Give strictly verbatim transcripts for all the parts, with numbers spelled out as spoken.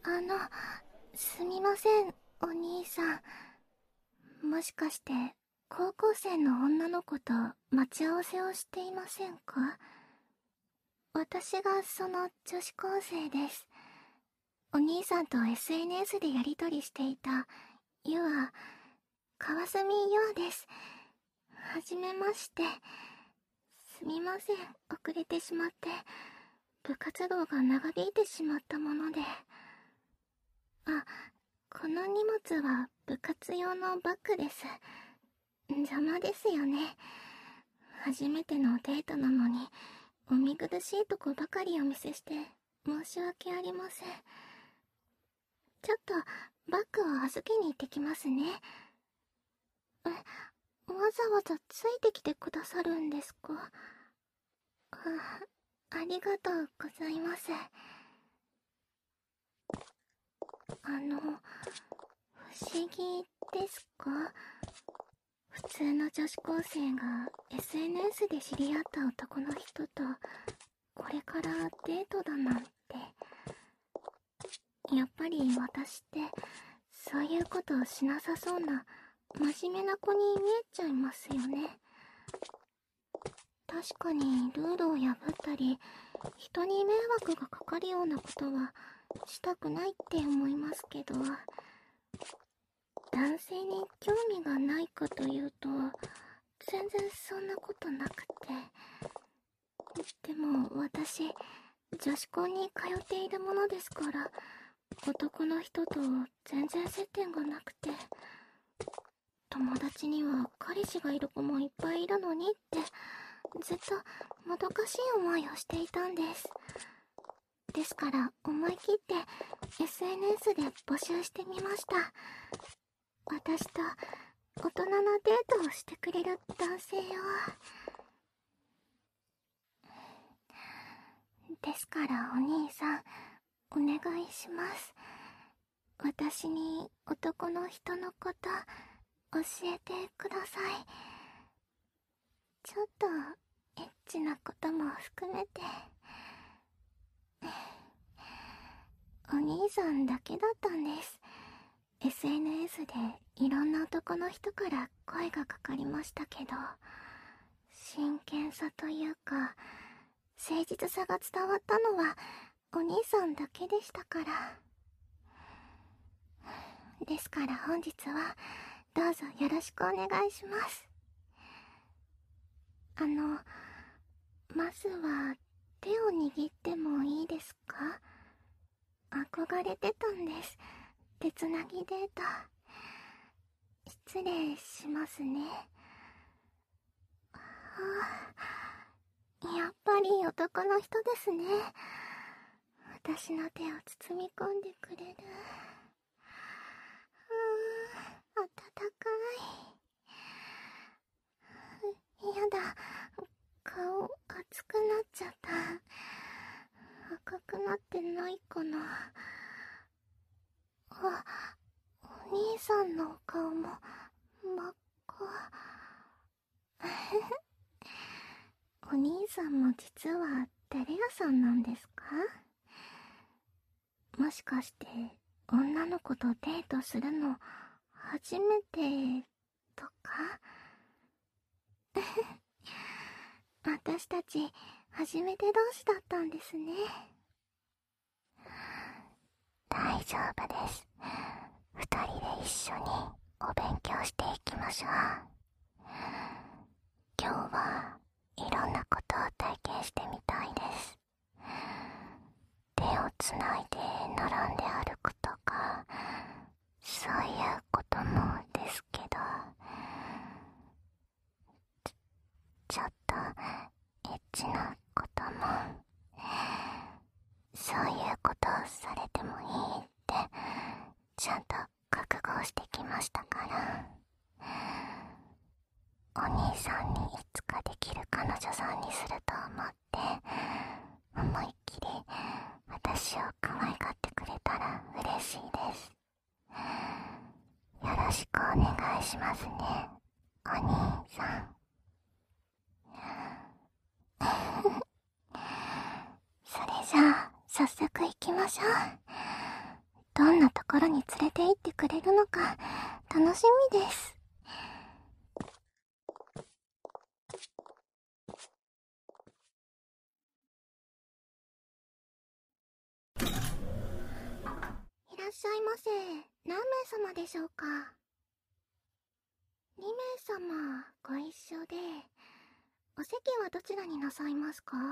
あの、すみません、お兄さん。もしかして、高校生の女の子と待ち合わせをしていませんか？私がその女子高生です。お兄さんと エスエヌエス でやりとりしていた、ゆあ、川澄ゆあです。はじめまして。すみません、遅れてしまって。部活動が長引いてしまったもので。あ、この荷物は部活用のバッグです。邪魔ですよね。初めてのデートなのに、お見苦しいとこばかりお見せして申し訳ありません。ちょっとバッグを預けに行ってきますね。え、わざわざついてきてくださるんですか？あ、ありがとうございます。あの、不思議ですか？普通の女子高生が エスエヌエス で知り合った男の人とこれからデートだなんて。やっぱり私ってそういうことをしなさそうな真面目な子に見えちゃいますよね。確かにルールを破ったり人に迷惑がかかるようなことはしたくないって思いますけど、男性に興味がないかというと全然そんなことなくて。でも私女子校に通っているものですから男の人と全然接点がなくて、友達には彼氏がいる子もいっぱいいるのにってずっともどかしい思いをしていたんです。ですから思い切って エスエヌエス で募集してみました。私と大人のデートをしてくれる男性を。ですからお兄さん、お願いします。私に男の人のこと教えてください。ちょっとエッチなことも含めて。お兄さんだけだったんです。 エスエヌエス でいろんな男の人から声がかかりましたけど、真剣さというか誠実さが伝わったのはお兄さんだけでしたから。ですから本日はどうぞよろしくお願いします。あの、まずは手を握ってもいいですか？憧れてたんです、手つなぎデート。失礼しますね。はあ、やっぱり男の人ですね。私の手を包み込んでくれる。あー、あたたかい。やだ、顔熱くなっちゃった。赤くなってないかな。あ、お兄さんの顔も真っ赤。お兄さんも実は誰屋さんなんですか？もしかして女の子とデートするの初めてとか？私たち初めて同士だったんですね。大丈夫です。二人で一緒にお勉強していきましょう。今日はいろんなことを体験してみたいです。手をつないで並んで歩くとか、そういうこともですけど、ちょっとエッチなことも、そういうことをされてもいいってちゃんと覚悟してきましたから。お兄さんにいつかできる彼女さんにすると思って思いっきり私を可愛がってくれたら嬉しいです。よろしくお願いしますね、お兄さん。それじゃあ早速行きましょう。 どんなところに連れて行ってくれるのか楽しみです。いらっしゃいませ。何名様でしょうか？にめいさまご一緒で、お席はどちらになさいますか？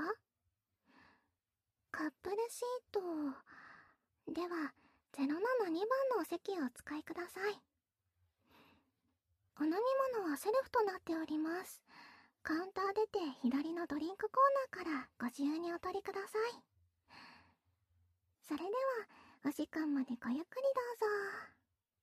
カップルシートではゼロななにばんのお席をお使いください。お飲み物はセルフとなっております。カウンター出て左のドリンクコーナーからご自由にお取りください。それではお時間までごゆっくりどうぞ。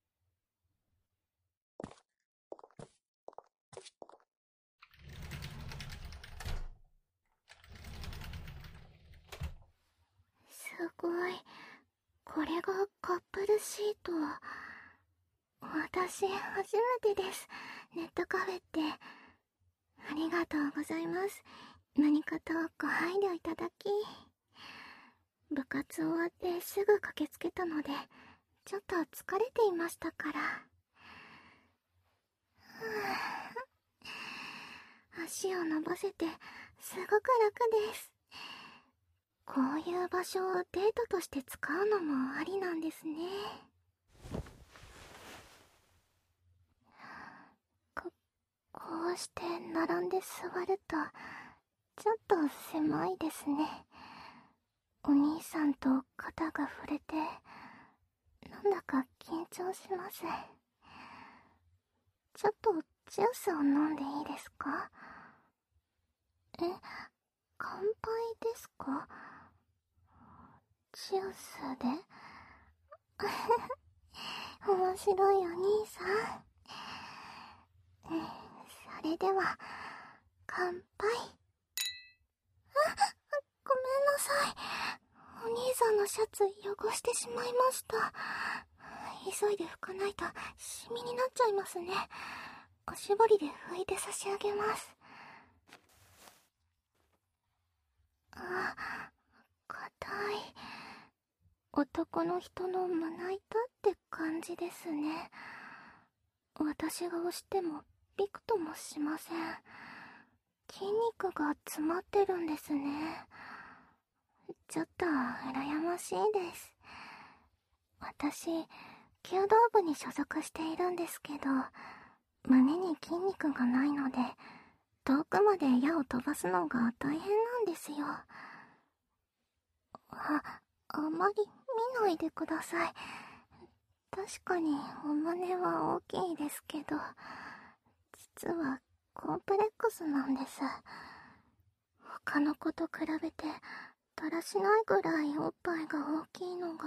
すごい。これがカップルシート。私、初めてです。ネットカフェって。ありがとうございます。何かとご配慮いただき。部活終わってすぐ駆けつけたので、ちょっと疲れていましたから。足を伸ばせてすごく楽です。こういう場所をデートとして使うのもありなんですね。こ、こうして並んで座ると、ちょっと狭いですね。お兄さんと肩が触れて、なんだか緊張します。ちょっとジュースを飲んでいいですか？え、乾杯ですか？ジュースで面白いお兄さん。それでは、乾杯。あ、ごめんなさい。お兄さんのシャツ汚してしまいました。急いで拭かないとシミになっちゃいますね。おしぼりで拭いて差し上げます。あ、硬い。男の人の胸板って感じですね。私が押してもびくともしません。筋肉が詰まってるんですね。ちょっと羨ましいです。私、弓道部に所属しているんですけど、胸に筋肉がないので、遠くまで矢を飛ばすのが大変なんですよ。あ、あまり見ないでください。確かにお胸は大きいですけど、実はコンプレックスなんです。他の子と比べてだらしないぐらいおっぱいが大きいのが。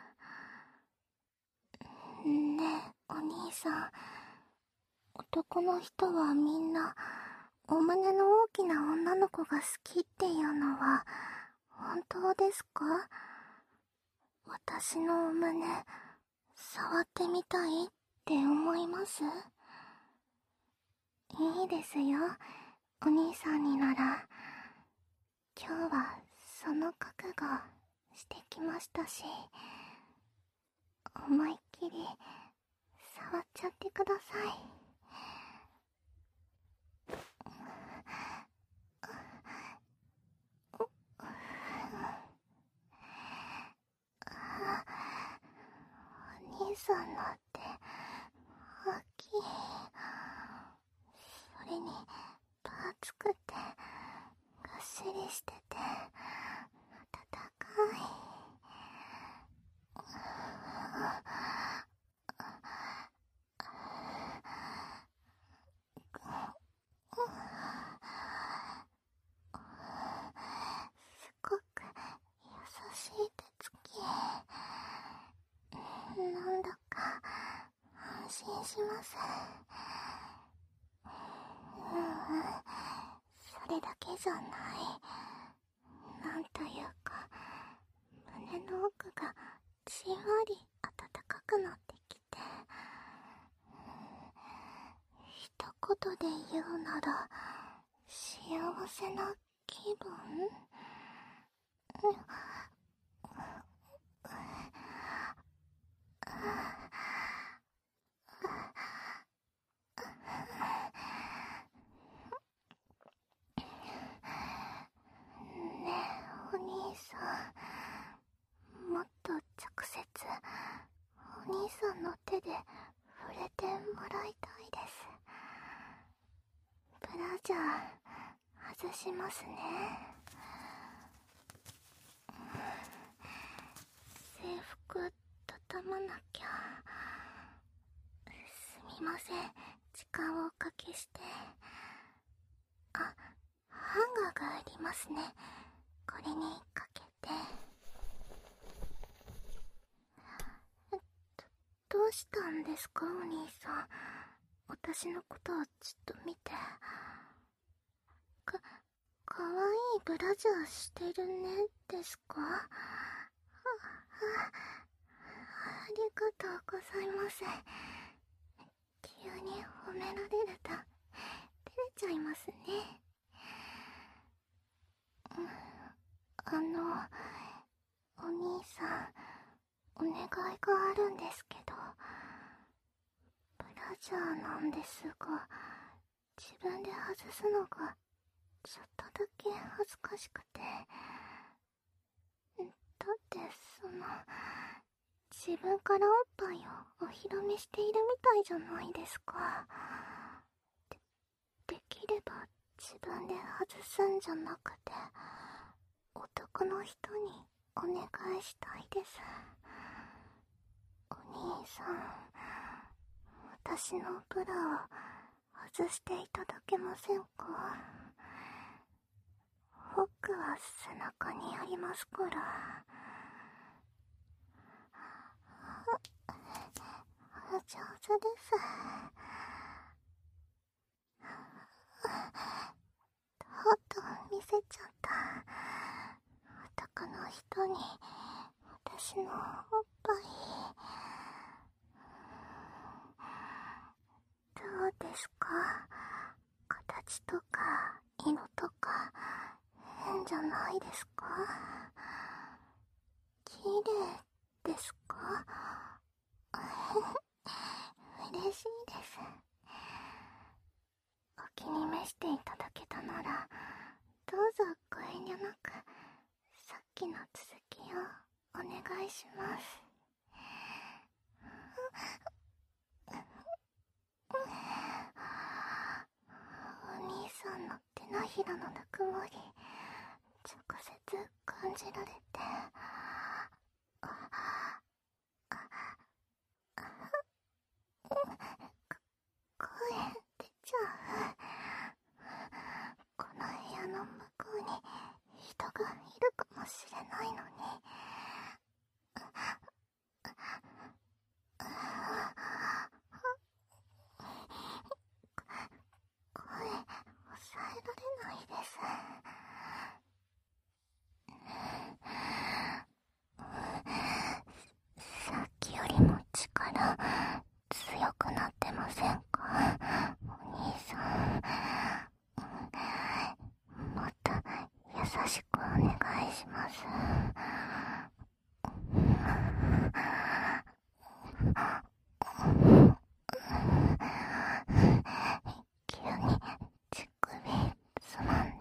ねえ、お兄さん。男の人はみんなお胸の大きな女の子が好きっていうのは本当ですか？私のお胸触ってみたいって思います？いいですよ、お兄さんになら。今日はその覚悟してきましたし、思いっきり触っちゃってください。お兄さんのって大きい。それに分厚くてがっしりしてて温かい。すごく優しい手つき。なんだか安心します。うんうん、それだけじゃない。なんというか、胸の奥がじんわり暖かくなってきて、一言で言うなら幸せな気分。 さん、もっと直接お兄さんの手で触れてもらいたいです。ブラジャー外しますね。制服畳まなきゃ。すみません、時間をおかけして。あ、ハンガーがありますね。これにかけて。えどうしたんですか、お兄さん。私のことをちょっと見て。か、かわいいブラジャーしてるね、ですか？あ、あ、ありがとうございます。急に褒められると、照れちゃいますね。あの、お兄さん、お願いがあるんですけど、ブラジャーなんですが、自分で外すのがちょっとだけ恥ずかしくて。だってその、自分からおっぱいをお披露目しているみたいじゃないですか。で、できれば自分で外すんじゃなくて、男の人にお願いしたいです。お兄さん、私のブラを外していただけませんか？ホックは背中にありますから。上手です。とうとう見せちゃった。男の人に私のおっぱい。どうですか？形とか色とか変じゃないですか？綺麗ですか？嬉しいです。お気に召していただけたなら、どうぞご遠慮なく、さっきの続きをお願いします。お兄さんの手のひらのぬくもり、直接感じられて、声出ちゃう。この部屋の向こうに人がいるかもしれないのに。声抑えられないです。さっきよりも力強くなってませんか、お兄さん。もっと優しくお願いします。急に乳首つまんで、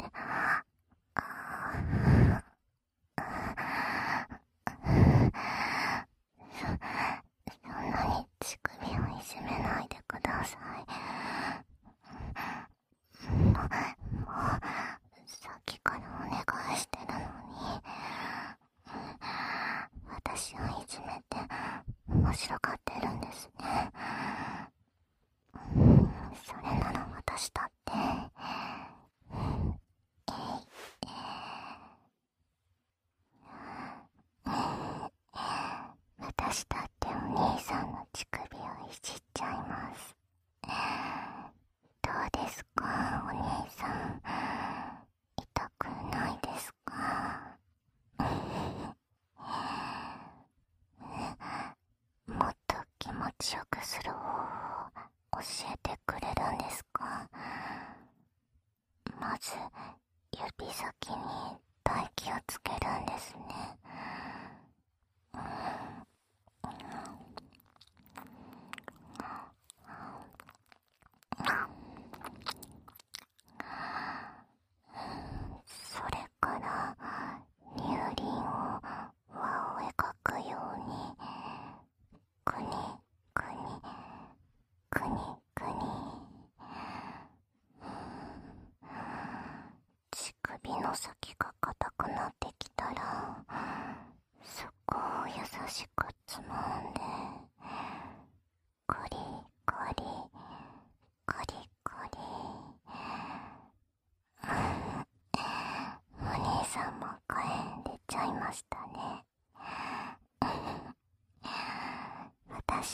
そ、そんなに乳首をいじめないでください。もう、もう、さっきからお願いしてるのに、私をいじめて面白がってるんですね。それなら私だって、私だってお兄さんの乳首をいじっちゃいます。どうですか、お兄さん。痛くないですか？もっと気持ちよくする方法を教えてくれるんですか？まず指先に唾液をつけるんですね。それから乳輪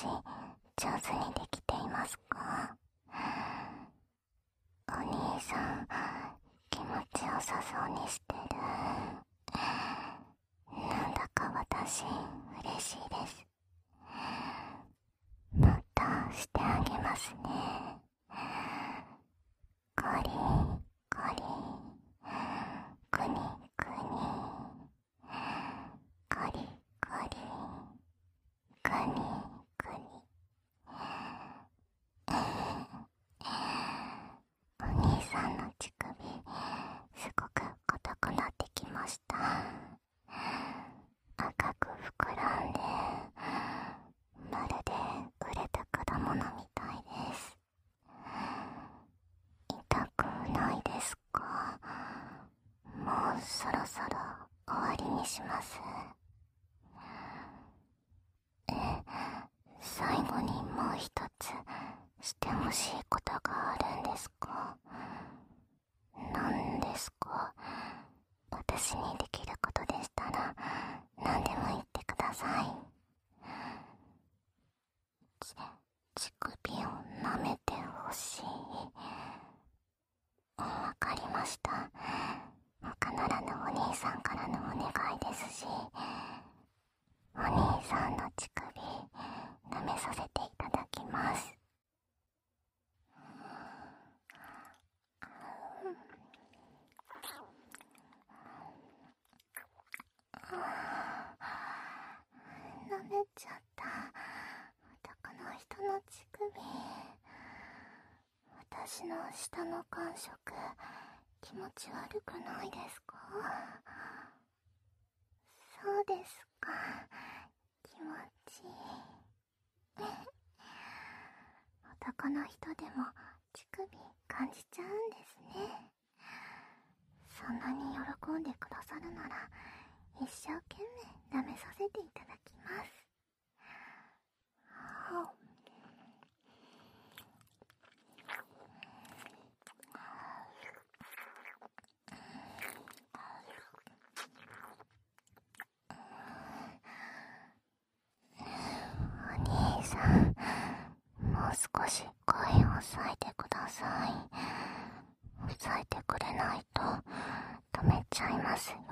私、上手にできていますか？お兄さん、気持ちよさそうにしてる。なんだか私、嬉しいです。もっとしてあげますね。コリン、コリン、クニクニ、コリコリ、クニクニ。お兄さんの乳首、すごく硬くなってきました。赤く膨らんで、まるで熟れた果物みたいです。痛くないですか？もうそろそろ終わりにします。え、最後にもう一つしてほしいことがあるんですか？何ですか？私にできることでしたら何でも言ってください。ち、乳首を舐めてほしい。わかりました。他ならぬお兄さんからのお願いですし、お兄さんの乳首舐めさせていただきます。舐めちゃった。男の人の乳首。私の舌の感触、気持ち悪くないですか？そうですか。気持ちいい。男の人でも乳首感じちゃうんですね。そんなに喜んでくださるなら、一生懸命舐めさせていただきます。お兄さん、もう少し声を抑えてください。抑えてくれないと止めちゃいますよ。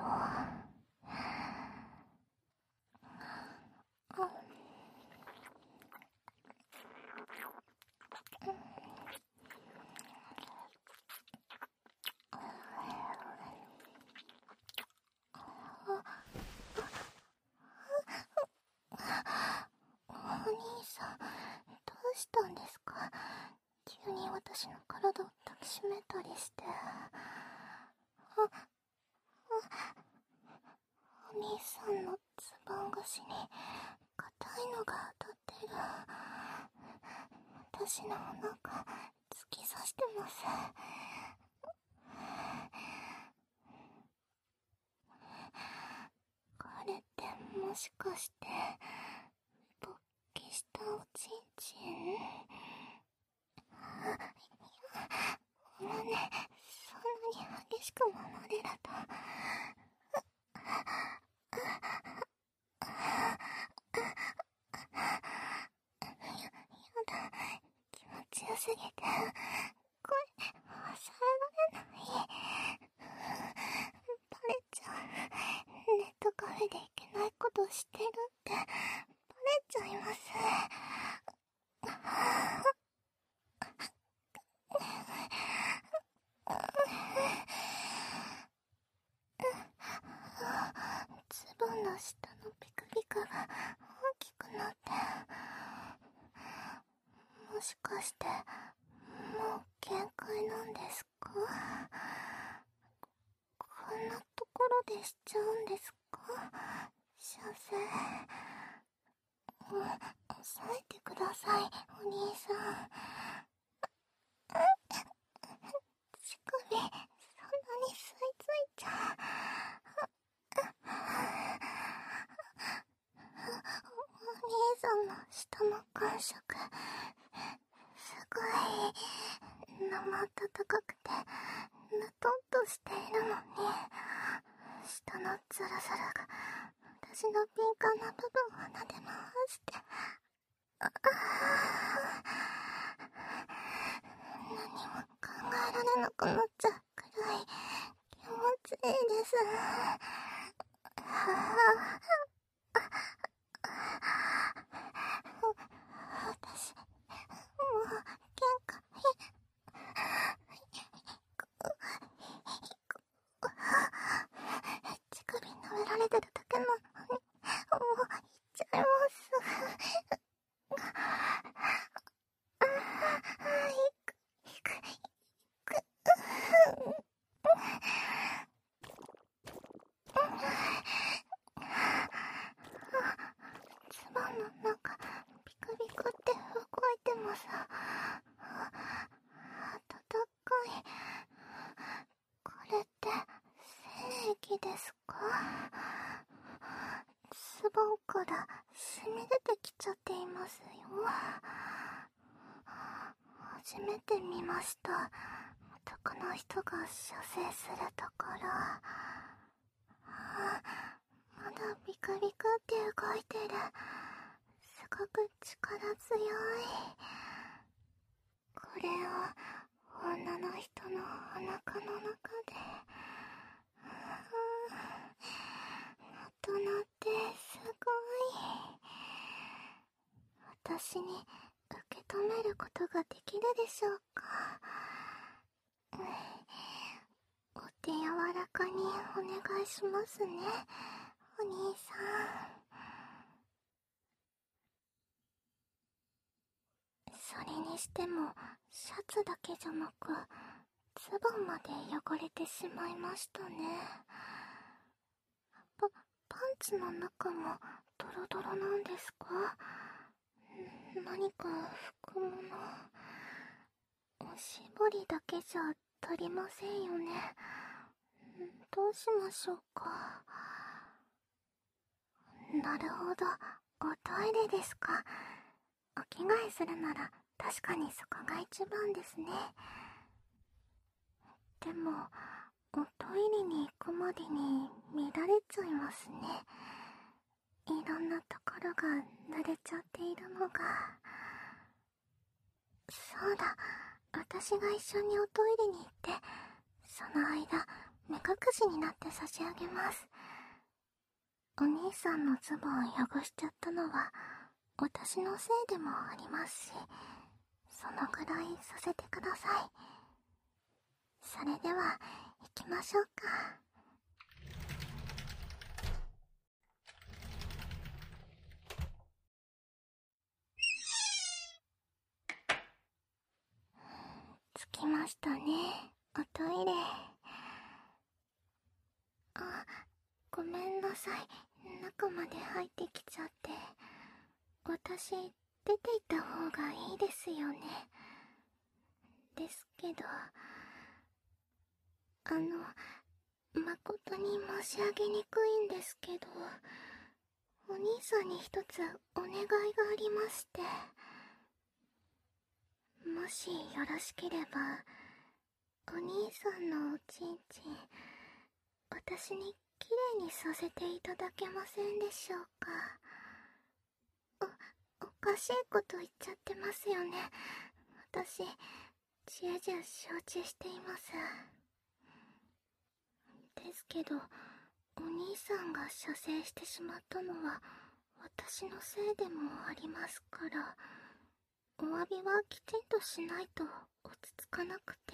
お兄さん、どうしたんですか？急に私の体を抱きしめたりして。あ、あ、お兄さんのズボン越しに硬いのが当たってる。私のお腹突き刺してます。これってもしかして勃起したおちんちん？ごめんね、そんなに激しくもまれると。や、やだ、気持ちよすぎて声抑えられない。バレちゃう。ネットカフェでいけないことしてるってバレちゃいます。ズボンの下のピクピクが大きくなって、もしかしてもう限界なんですか？こんなところでしちゃうんですか？射精。うん、抑えてください、お兄さん。乳首、そんなに吸い付いちゃう。お兄さんの舌の感触、すごい生温かくてぬとんとしているのに、舌のズルズルが私の敏感な部分を撫で回して、 何も考えられなくなっちゃうくらい気持ちいいです。私、もう限界。乳首舐められてるだけなのに、もう行っちゃいます。ズボンの中ピクピクって動いてます。温かい。これって精液ですか？ズボンから染み出てきちゃっていますよ。初めて見ました。男の人が射精するところ。まだビクビクって動いてる。すごく力強い。これを女の人のお腹の中で、大人ってすごい。私に受け止めることができるでしょうか。お手柔らかにお願いしますね、お兄さん。それにしてもシャツだけじゃなくズボンまで汚れてしまいましたね。パ、パンツの中もドロドロなんですか？何か拭くもの。おしぼりだけじゃ足りませんよね。どうしましょうか。なるほど、おトイレですか。お着替えするなら確かにそこが一番ですね。でもおトイレに行くまでに乱れちゃいますね。いろんなところが濡れちゃっているのが。そうだ、私が一緒におトイレに行ってその間目隠しになって差し上げます。お兄さんのズボンを汚しちゃったのは私のせいでもありますし、そのくらいさせてください。それでは行きましょうか。着きましたね、おトイレ。あ、ごめんなさい、中まで入ってきちゃって。私、出て行った方がいいですよね。ですけど、あの、誠に申し上げにくいんですけど、お兄さんに一つお願いがありまして。もしよろしければ、お兄さんのおちんちん、私にきれいにさせていただけませんでしょうか。お、おかしいこと言っちゃってますよね。私、重々承知しています。ですけど、お兄さんが射精してしまったのは私のせいでもありますから、お詫びはきちんとしないと落ち着かなくて。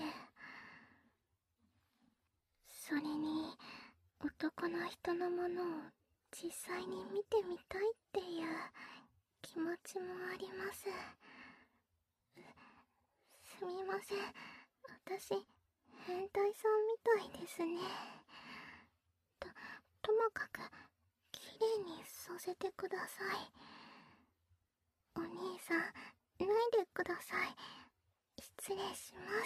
それに男の人のものを実際に見てみたいっていう気持ちもあります。すみません、私変態さんみたいですね。と、ともかくきれいにさせてください。お兄さん、脱いでください。失礼します。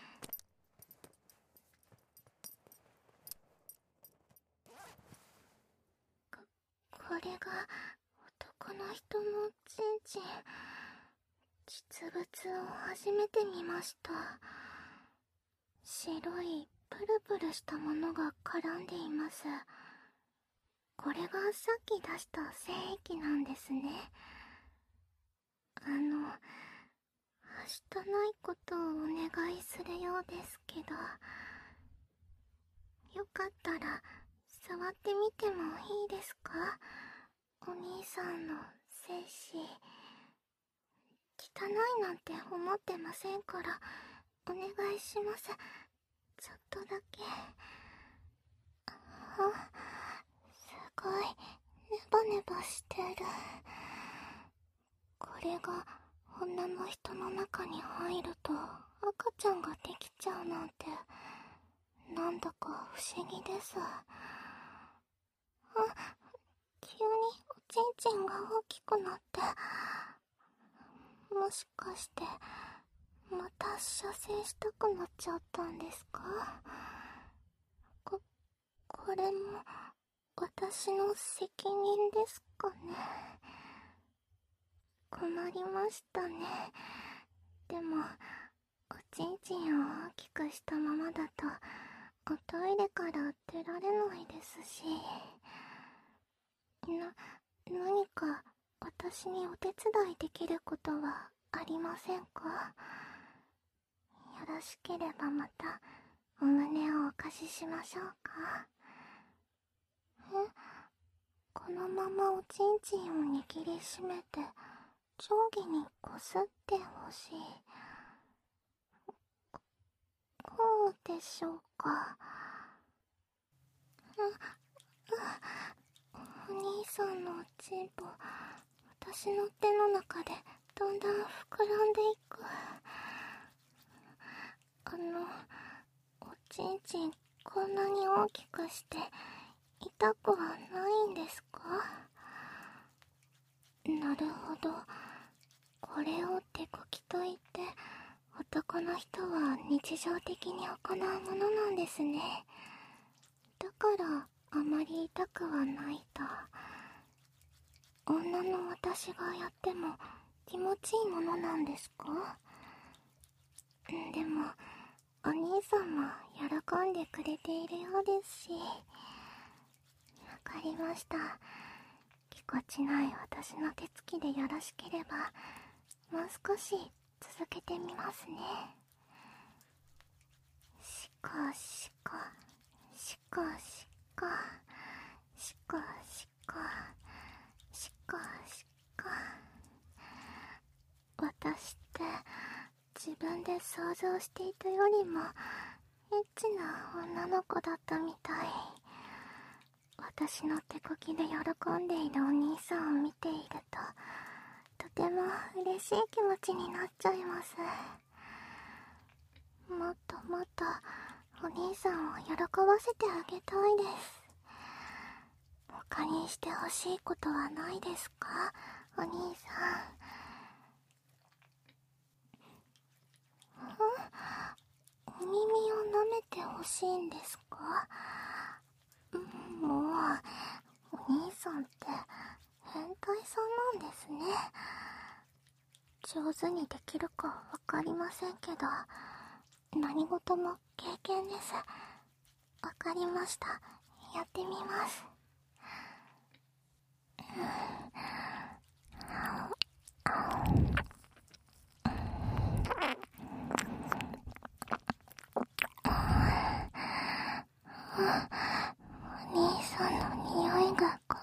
こ、これが男の人のチンチン。実物を初めて見ました。白いプルプルしたものが絡んでいます。これがさっき出した精液なんですね。 あの、はしたないことをお願いするようですけど、よかったら触ってみてもいいですか？お兄さんの精子。汚いなんて思ってませんから、お願いします。ちょっとだけ。あ、すごい、ネバネバしてる。これが女の人の中に入ると赤ちゃんができちゃうなんて、なんだか不思議です。あ、急におちんちんが大きくなって、もしかしてまた射精したくなっちゃったんですか？こ、これも私の責任ですかね。困りましたね。でもおちんちんを大きくしたままだとおトイレから出られないですし、な、何か私にお手伝いできることはありませんか？よろしければまたお胸をお貸ししましょうか。え、このままおちんちんを握りしめて上下にこすってほしい。こうでしょうか。お兄さんのおちんぽ、私の手の中でだんだん膨らんでいく。あの、おちんちんこんなに大きくして痛くはないんですか？なるほど。これを手こきといって男の人は日常的に行うものなんですね。だからあまり痛くはないと。女の私がやっても気持ちいいものなんですか？でもお兄さんも喜んでくれているようですし。わかりました。ぎこちない私の手つきでよろしければもう少し続けてみますね。しこしこしこしこしこしこしこしこ。私って自分で想像していたよりもエッチな女の子だったみたい。私の手こきで喜んでいるお兄さんを見ているととても嬉しい気持ちになっちゃいます。もっともっとお兄さんを喜ばせてあげたいです。他にしてほしいことはないですか、お兄さん。お耳を舐めてほしいんですか？もうお兄さんって変態さんなんですね。上手にできるかわかりませんけど何事も経験です。わかりました。やってみます。お兄さんの匂いが濃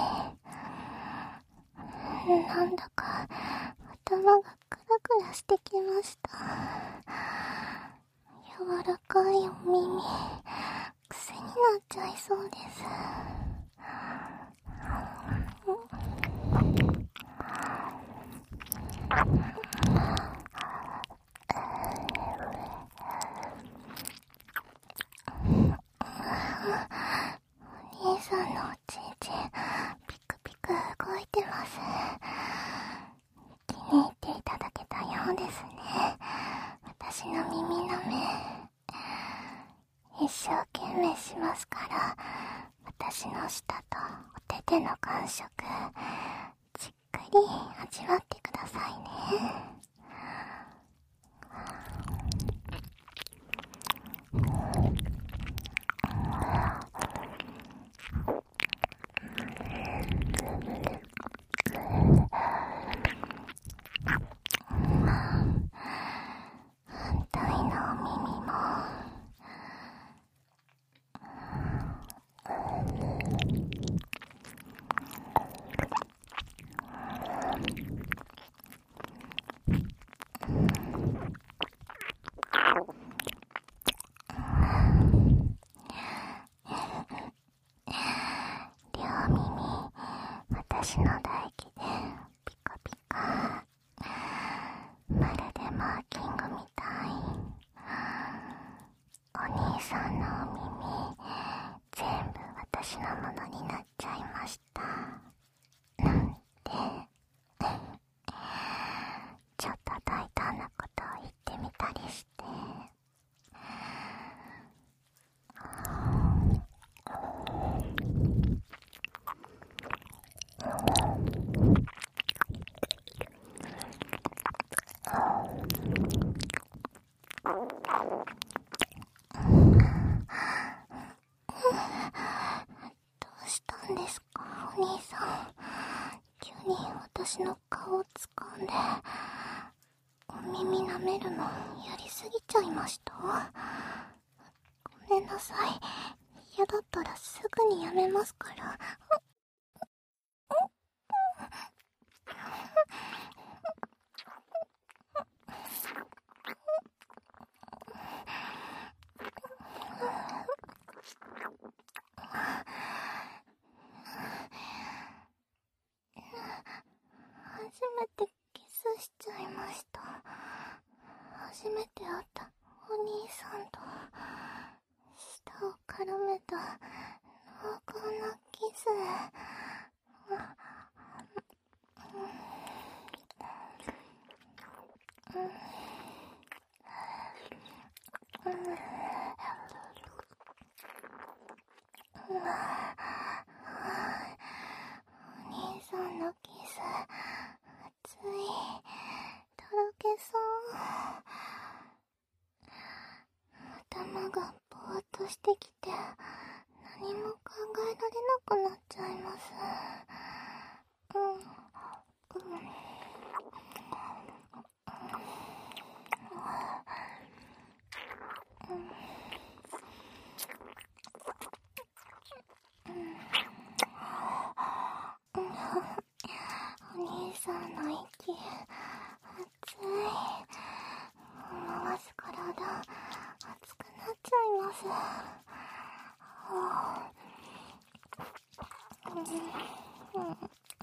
い。なんだか頭がクラクラしてきました。柔らかいお耳、癖になっちゃいそうです。お兄さんのおちんちんピクピク動いてます。気に入っていただけたようですね。私の耳の目一生懸命しますから、私の舌とお手手の感触じっくり味わってくださいね。 私の唾液でピカピカ、まるでマーキングみたい。お兄さんのお耳全部私のものになっちゃいましたなんてちょっと大胆なことを言ってみたりして。どうしたんですか、お兄さん。急に私の顔を掴んでお耳舐めるのやりすぎちゃいました？ごめんなさい。嫌だったらすぐにやめますから。初めてキスしちゃいました。初めて会ったお兄さんと舌を絡めた濃厚なキス。お兄さんのキス熱い、とろけそう。頭がぼーっとしてきて何も考えられなくなっちゃいます。うんうんお兄さんの息熱い。思わず体熱くなっちゃいます。うんうん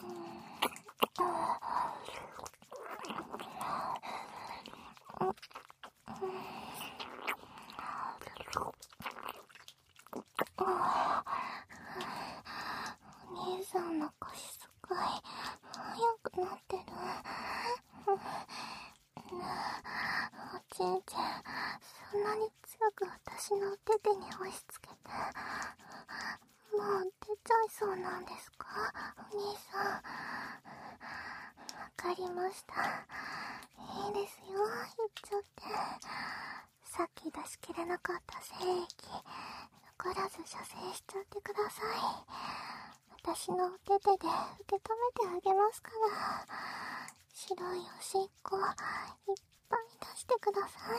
お兄さんの腰使い速くなってる。おちんちんそんなに強く私の手手に押し付けてもう出ちゃいそうなんですか、お兄さん。わかりました。いいですよ、言っちゃって。さっき出しきれなかった精液残らず射精しちゃってください。私の手手で受け止めてあげますから。白いおしっこいっぱい出してください。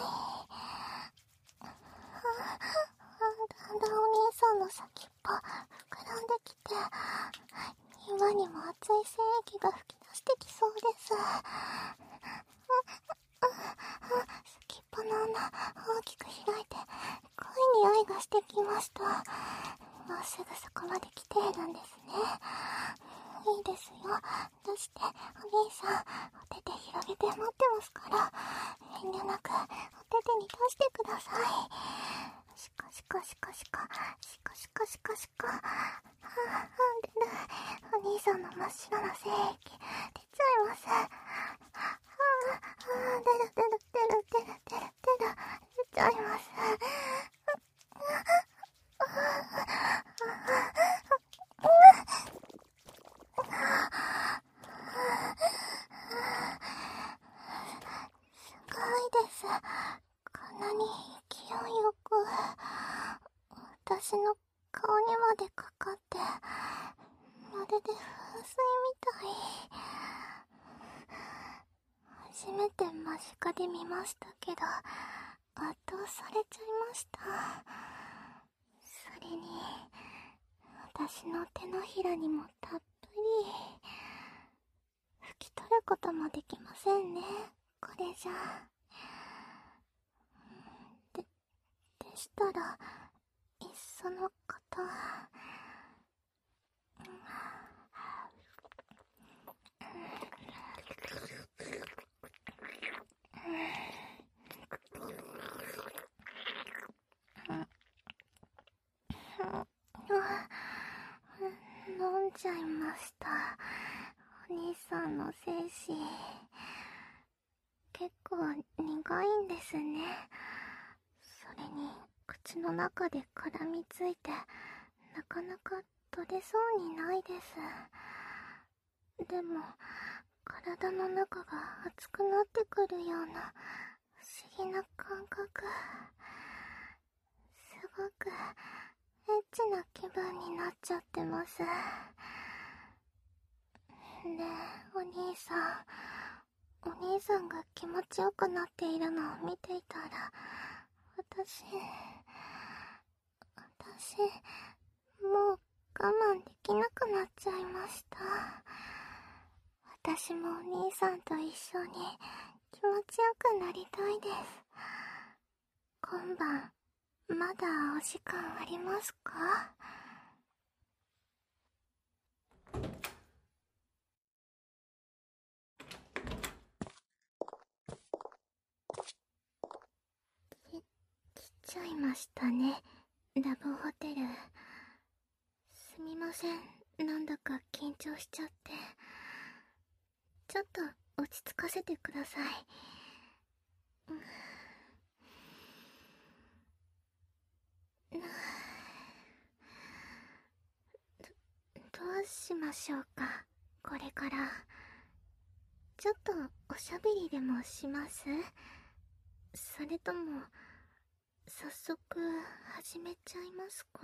だんだんお兄さんの先っぽ膨らんできて今にも熱い精液が吹き出してきそうです。先っぽの穴大きく開いて濃い匂いがしてきました。もうすぐそこまで来ているんですね。いいですよ、出して。お兄さんお手手広げて持ってますから遠慮なくお手手に出してください。シコシコシコシコシコシコシコシコ。はぁ、出る。お兄さんの真っ白な精液出ちゃいます。はぁ、出る出る出る出る出る出る出ちゃいます。すごいです。こんなに勢いよく私の顔にまでかかってまるで噴水みたい。初めて間近で見ましたけど圧倒されちゃいました。それに私の手のひらにもたっぷり拭き取ることもできませんね、これじゃ。で、でしたらいっそのこと飲んじゃいました。お兄さんの精子、結構苦いんですね。それに口の中で絡みついてなかなか取れそうにないです。でも体の中が熱くなってくるような不思議な感覚、すごくエッチな気分になっちゃってます。ねえお兄さん、お兄さんが気持ちよくなっているのを見ていたら、私私もう我慢できなくなっちゃいました。私もお兄さんと一緒に気持ちよくなりたいです。今晩まだお時間ありますか？き、来ちゃいましたね、ラブホテル。すみません、なんだか緊張しちゃって。ちょっと落ち着かせてください。ど、どうしましょうか、これから。ちょっとおしゃべりでもします？それとも早速始めちゃいますか？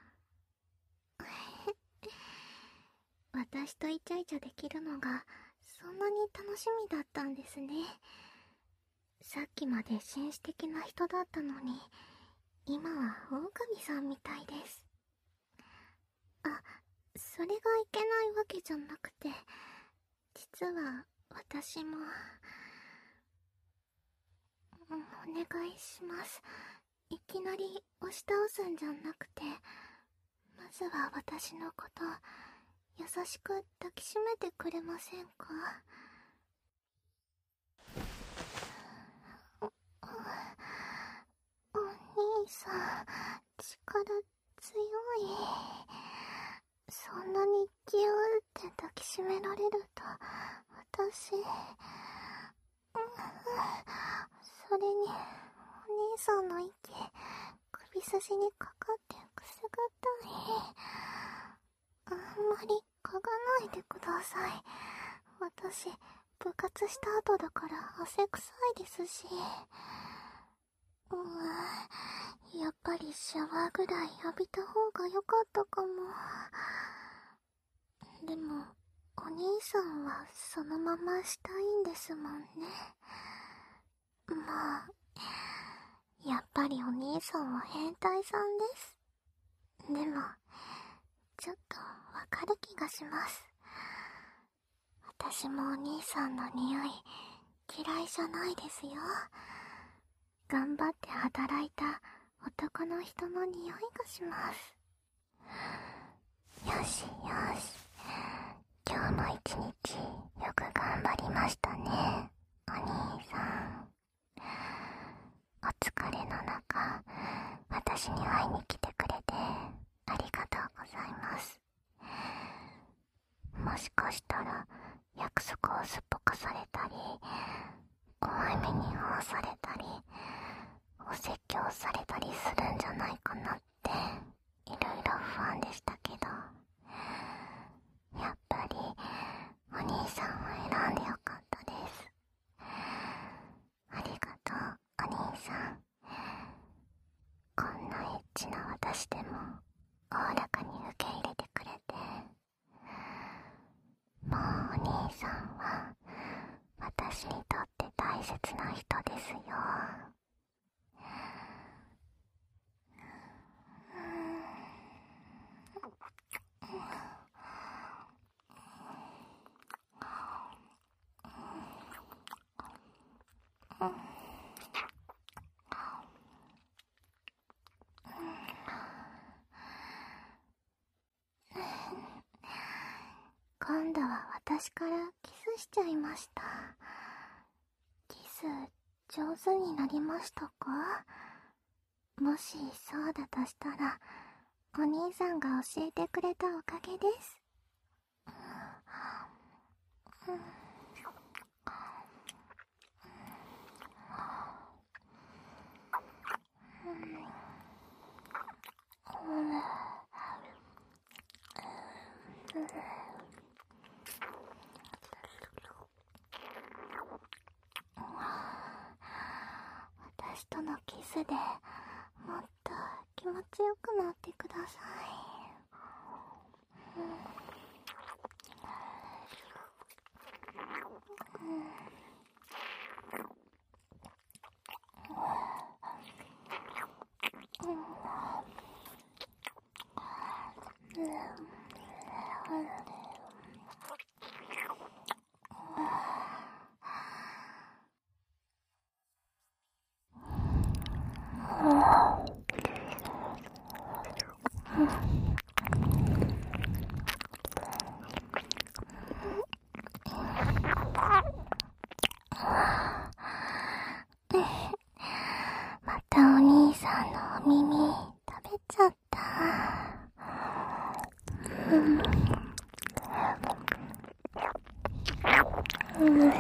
私とイチャイチャできるのがそんなに楽しみだったんですね。さっきまで紳士的な人だったのに、今は狼さんみたいです。あ、それがいけないわけじゃなくて、実は私もお願いします。いきなり押し倒すんじゃなくて、まずは私のこと優しく抱きしめてくれませんか？お、お兄さん、力強い。そんなにギューって抱きしめられると、私、うん、それに、お兄さんの息、首筋にかかってくすぐったい。あんまり嗅がないでください。私、部活した後だから汗臭いですし。うーん、やっぱりシャワーぐらい浴びた方が良かったかも。でも、お兄さんはそのまましたいんですもんね。まあ、やっぱりお兄さんは変態さんです。でも、ちょっとわかる気がします。私もお兄さんの匂い嫌いじゃないですよ。頑張って働いた男の人の匂いがします。よしよし、今日も一日よく頑張りましたね、お兄さん。お疲れの中、私に会いに来てくれてありがとうございます。もしかしたら約束をすっぽかされたり、怖い目に遭わされたり、お説教されたりするんじゃないかなっていろいろ不安でしたけど、やっぱりお兄さんを選んでよかったです。ありがとう、お兄さん。こんなエッチな私でもおおらかに受け入れてくれて。もうお兄さんは私にとって大切な人ですよ。今度は私からキスしちゃいました。キス上手になりましたか？もしそうだとしたら、 お兄さんが教えてくれたおかげです。私とのキスでもっと気持ちよくなってください。またお兄さんのお耳食べちゃった。うんうん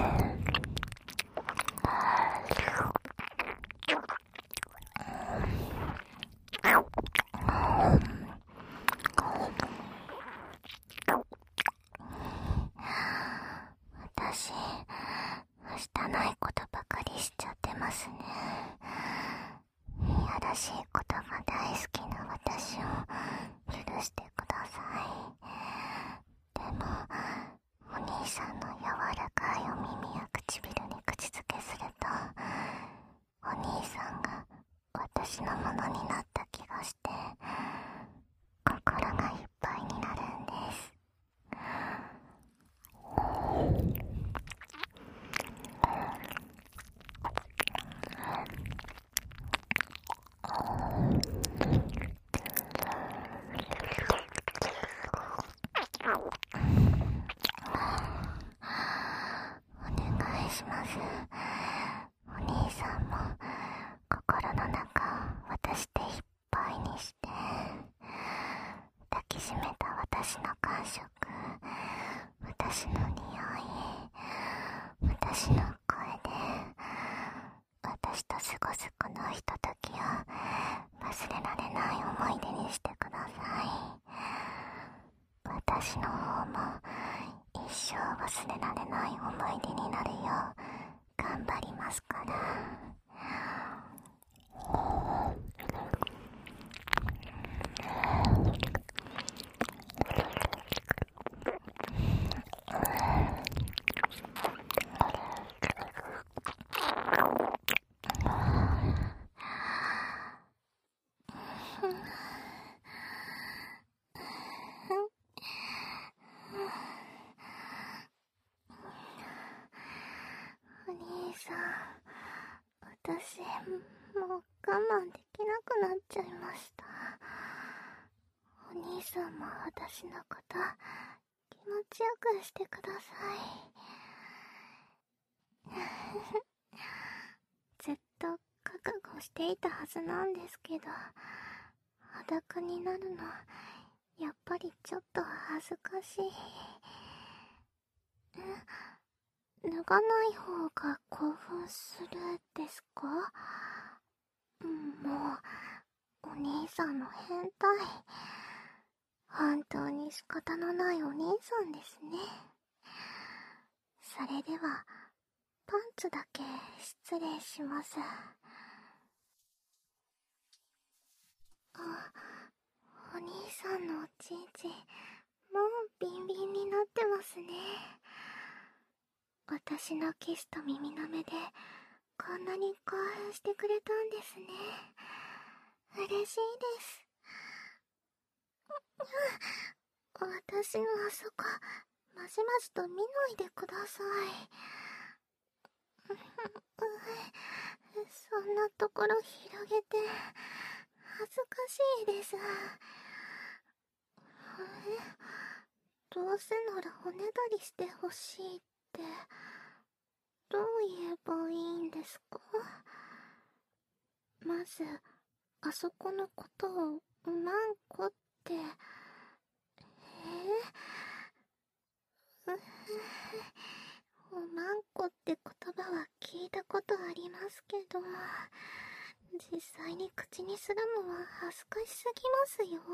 私、汚いことばかりしちゃってますね。いやらしいことが大好きな私を許してください。でも、お兄さんの柔らかいお耳や唇に口づけすると、お兄さんが私のものになった気がして、心がいっぱいになるんです。お願いします。お兄さんも心の中を私でいっぱいにして、抱きしめた私の感触、私の匂い、私の声で私と過ごすこのひとときを忘れられない思い出にしてください。私の方も一生忘れられない思い出になるよう頑張りますから。お兄さん、私もう我慢できなくなっちゃいました。お兄さんも私のこと気持ちよくしてください。ずっと覚悟していたはずなんですけど、裸になるのやっぱりちょっと恥ずかしい。脱がない方が興奮するですか？もう、お兄さんの変態。本当に仕方のないお兄さんですね。それでは、パンツだけ失礼します。あ、お兄さんのおちんちん、もうビンビンになってますね。私のキスと耳の目でこんなに興奮してくれたんですね。嬉しいです。私のあそこまじまじと見ないでください。そんなところ広げて恥ずかしいです。どうせならおねだりしてほしいってどう言えばいいんですか？まずあそこのことをマンコって、えー、おまんこって言葉は聞いたことありますけど、実際に口にするのは恥ずかしすぎますよ。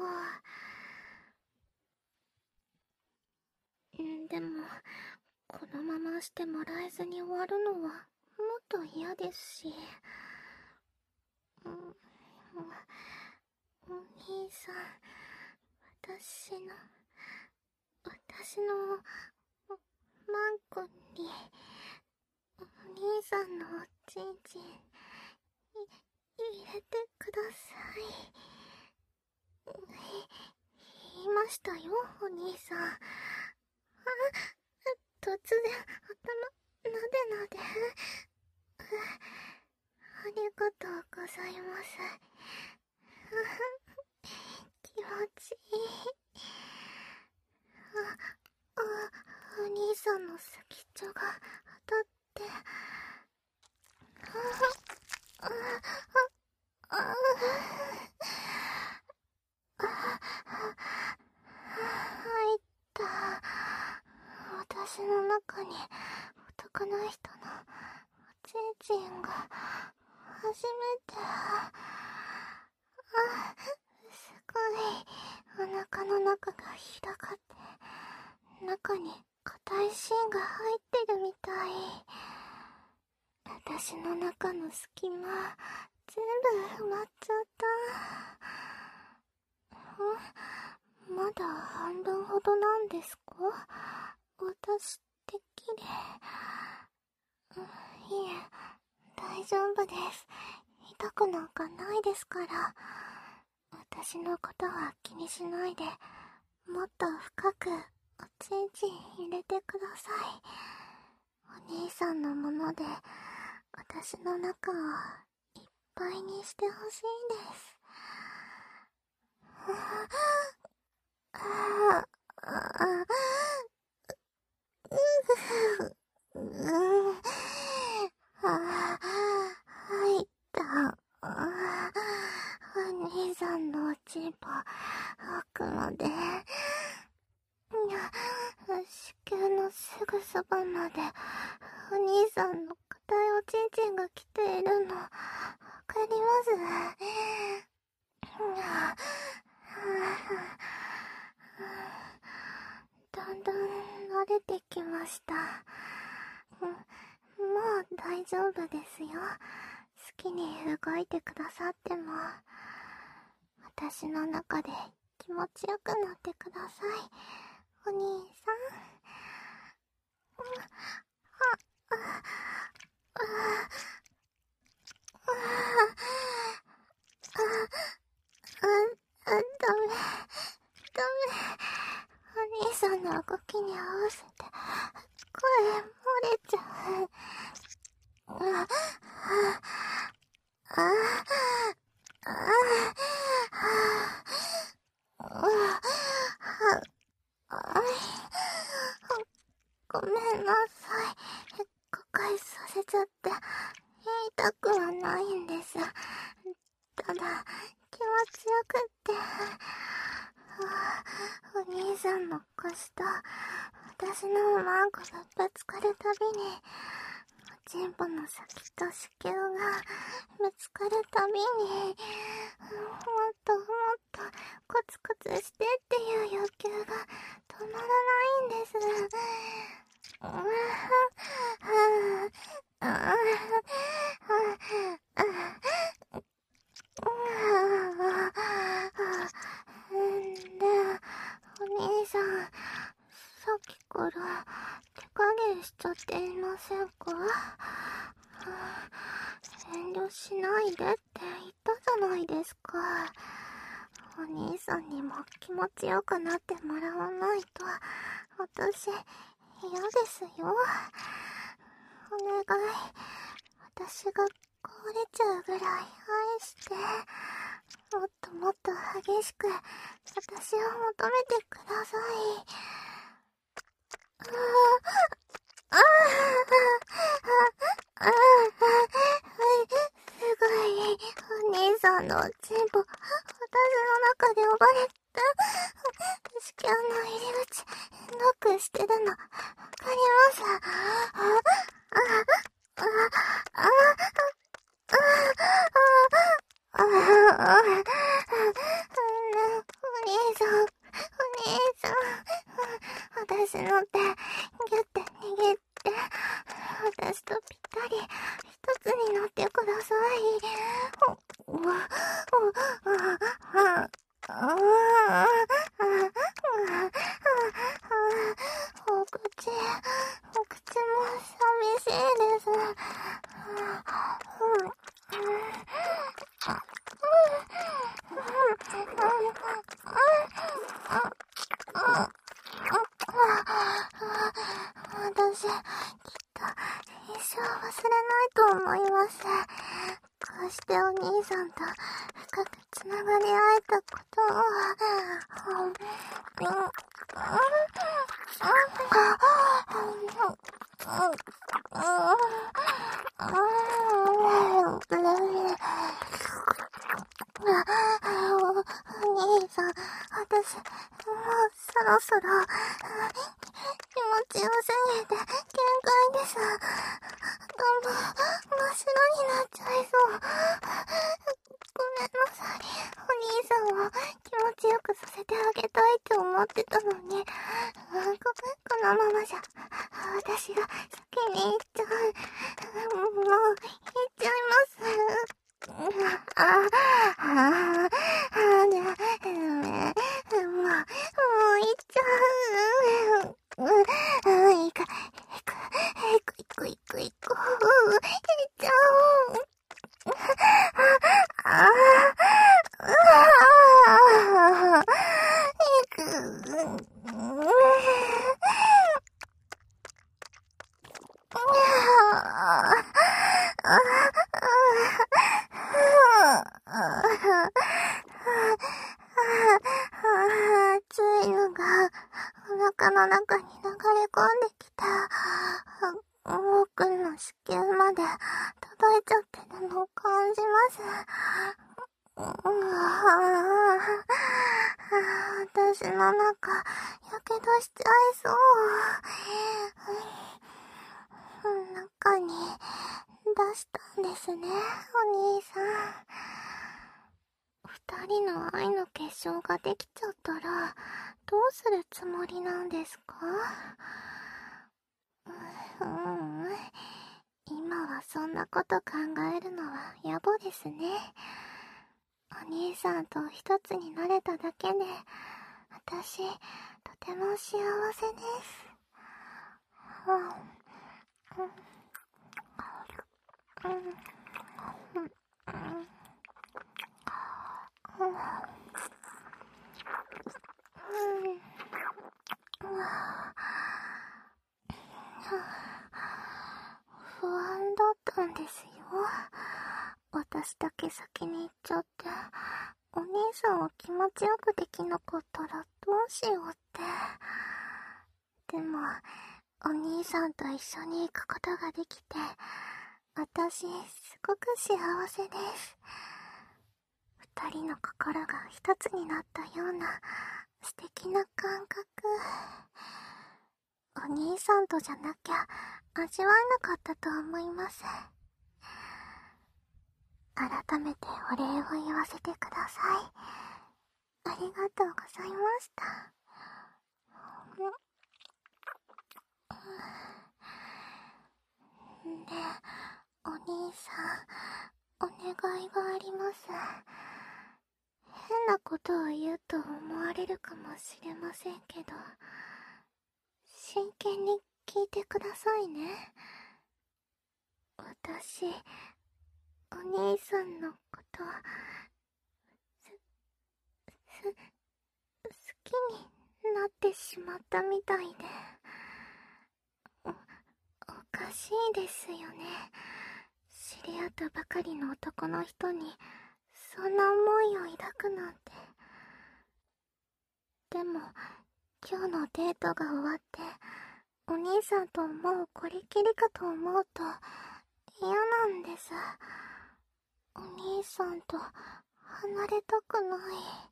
んでも、このまましてもらえずに終わるのはもっと嫌ですし、うん、お兄さん、私の、私の、マンコに、お兄さんのおちんちん、い、入れてください。言いましたよ、お兄さん。あ、突然、頭、なでなで。ありがとうございます。気持ちいい。あ、あ、お兄さんの先っちょが当たって。あ、あ、あ、あ、あ、入った。私の中に男の人のおちんちんが初めて。あ、すごい。お腹の中が開かって中に硬い芯が入ってるみたい。私の中の隙間全部埋まっちゃった。ん？まだ半分ほどなんですか？私って綺麗。いえ、大丈夫です。痛くなんかないですから。私のことは気にしないで、もっと深くおちんちん入れてください。お兄さんのもので私の中をいっぱいにしてほしいです。ああ、ああ、う、う、う、あ、入った。お兄さんのおちんぽ、奥まで。子宮のすぐそばまで、お兄さんの硬いおちんちんが来ているの、わかります？だんだん慣れてきました。もう大丈夫ですよ。好きに動いてくださっても。私の中で気持ちよくなってください。お兄さん。あ、あ、あ、あ、あ、あ、あ、ダメ、ダメ。お兄さんの動きに合わせて、声漏れちゃう。あ、あ、あ、あ、あ、ごめんなさい。誤解させちゃって、言いたくはないんです。ただ、気持ちよくって。お兄さんの腰と私のマンコがぶつかるたびに、おちんぽの先と子宮がぶつかるたびに、もっともっとコツコツしてっていう欲求が止まらないんです。うん、はあ、ああ、で、お兄さん、さっきから手加減しちゃっていませんか？遠慮しないでって言ったじゃないですか。お兄さんにも気持ちよくなってもらわないと、私、嫌ですよ。お願い、私が壊れちゃうぐらい愛して、もっともっと激しく私を求めてください。ああ、ああ、ああ、すごい。お兄さんのおちんぽ、 中で呼ばれた。子宮の入り口、ノックしてるの、わかります。あ、あ、あ、あ、あ、あ、あ、あ、お兄さん、お兄さん、私の手、ギュッて握って、私とぴったり、一つになってください。お、お、お、あ、あ、あ、お口、お口も寂しいです。私、きっと一生忘れないと思います。こうしてお兄さんと深くつながり合えたことを。お兄さん、私、もうそろそろ、気持ちよすぎて限界です。顔も真っ白になっちゃいそう。ごめんなさい。お兄さんを気持ちよくさせてあげたいって思ってたのに、こ、このままじゃ私が先に行っちゃう。もう行っちゃいます。ああ、ああ、あね、もう、もう行っちゃう。うん、行く、行く、行く、行く、行く、行く、行っちゃう。ああ、ああ、行く。暑いのがお腹の中に流れ込んできた。僕の子宮まで届いちゃってるのを感じます。私の中、やけどしちゃいそう。中に出したんですね、お兄さん。二人の愛の結晶ができちゃったら、どうするつもりなんですか？う、うん、今はそんなこと考えるのは野暮ですね。お兄さんと一つになれただけで、私、とても幸せです。うん、うん、うん、うん、うん、不安だったんですよ。私だけ先に行っちゃって、お兄さんを気持ちよくできなかったらどうしようって。でも、お兄さんと一緒に行くことができて、私、すごく幸せです。二人の心が一つになったような素敵な感覚。お兄さんとじゃなきゃ味わえなかったと思います。改めてお礼を言わせてください。ありがとうございました。で、お兄さん、お願いがあります。変なことを言うと思われるかもしれませんけど、真剣に聞いてくださいね。私、お兄さんのこと、す、す、好きになってしまったみたいで、お、おかしいですよね。知り合ったばかりの男の人に、そんな思いを抱くなんて。でも、今日のデートが終わって、お兄さんともうこれきりかと思うと、嫌なんです。お兄さんと離れたくない。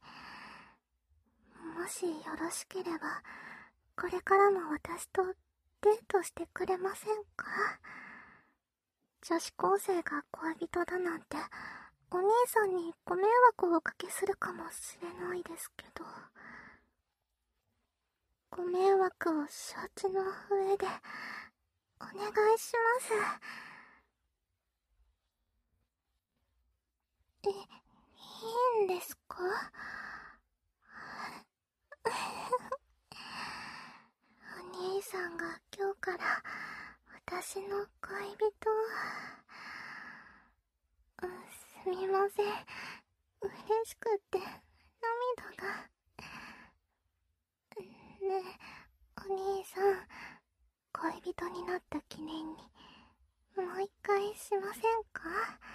もしよろしければ、これからも私とデートしてくれませんか？女子高生が恋人だなんて、お兄さんにご迷惑をおかけするかもしれないですけど、ご迷惑を承知の上で、お願いします。え、いいんですか？お兄さんが今日から私の恋人。うん、すみません。嬉しくって涙が。ねえ、お兄さん、恋人になった記念にもう一回しませんか？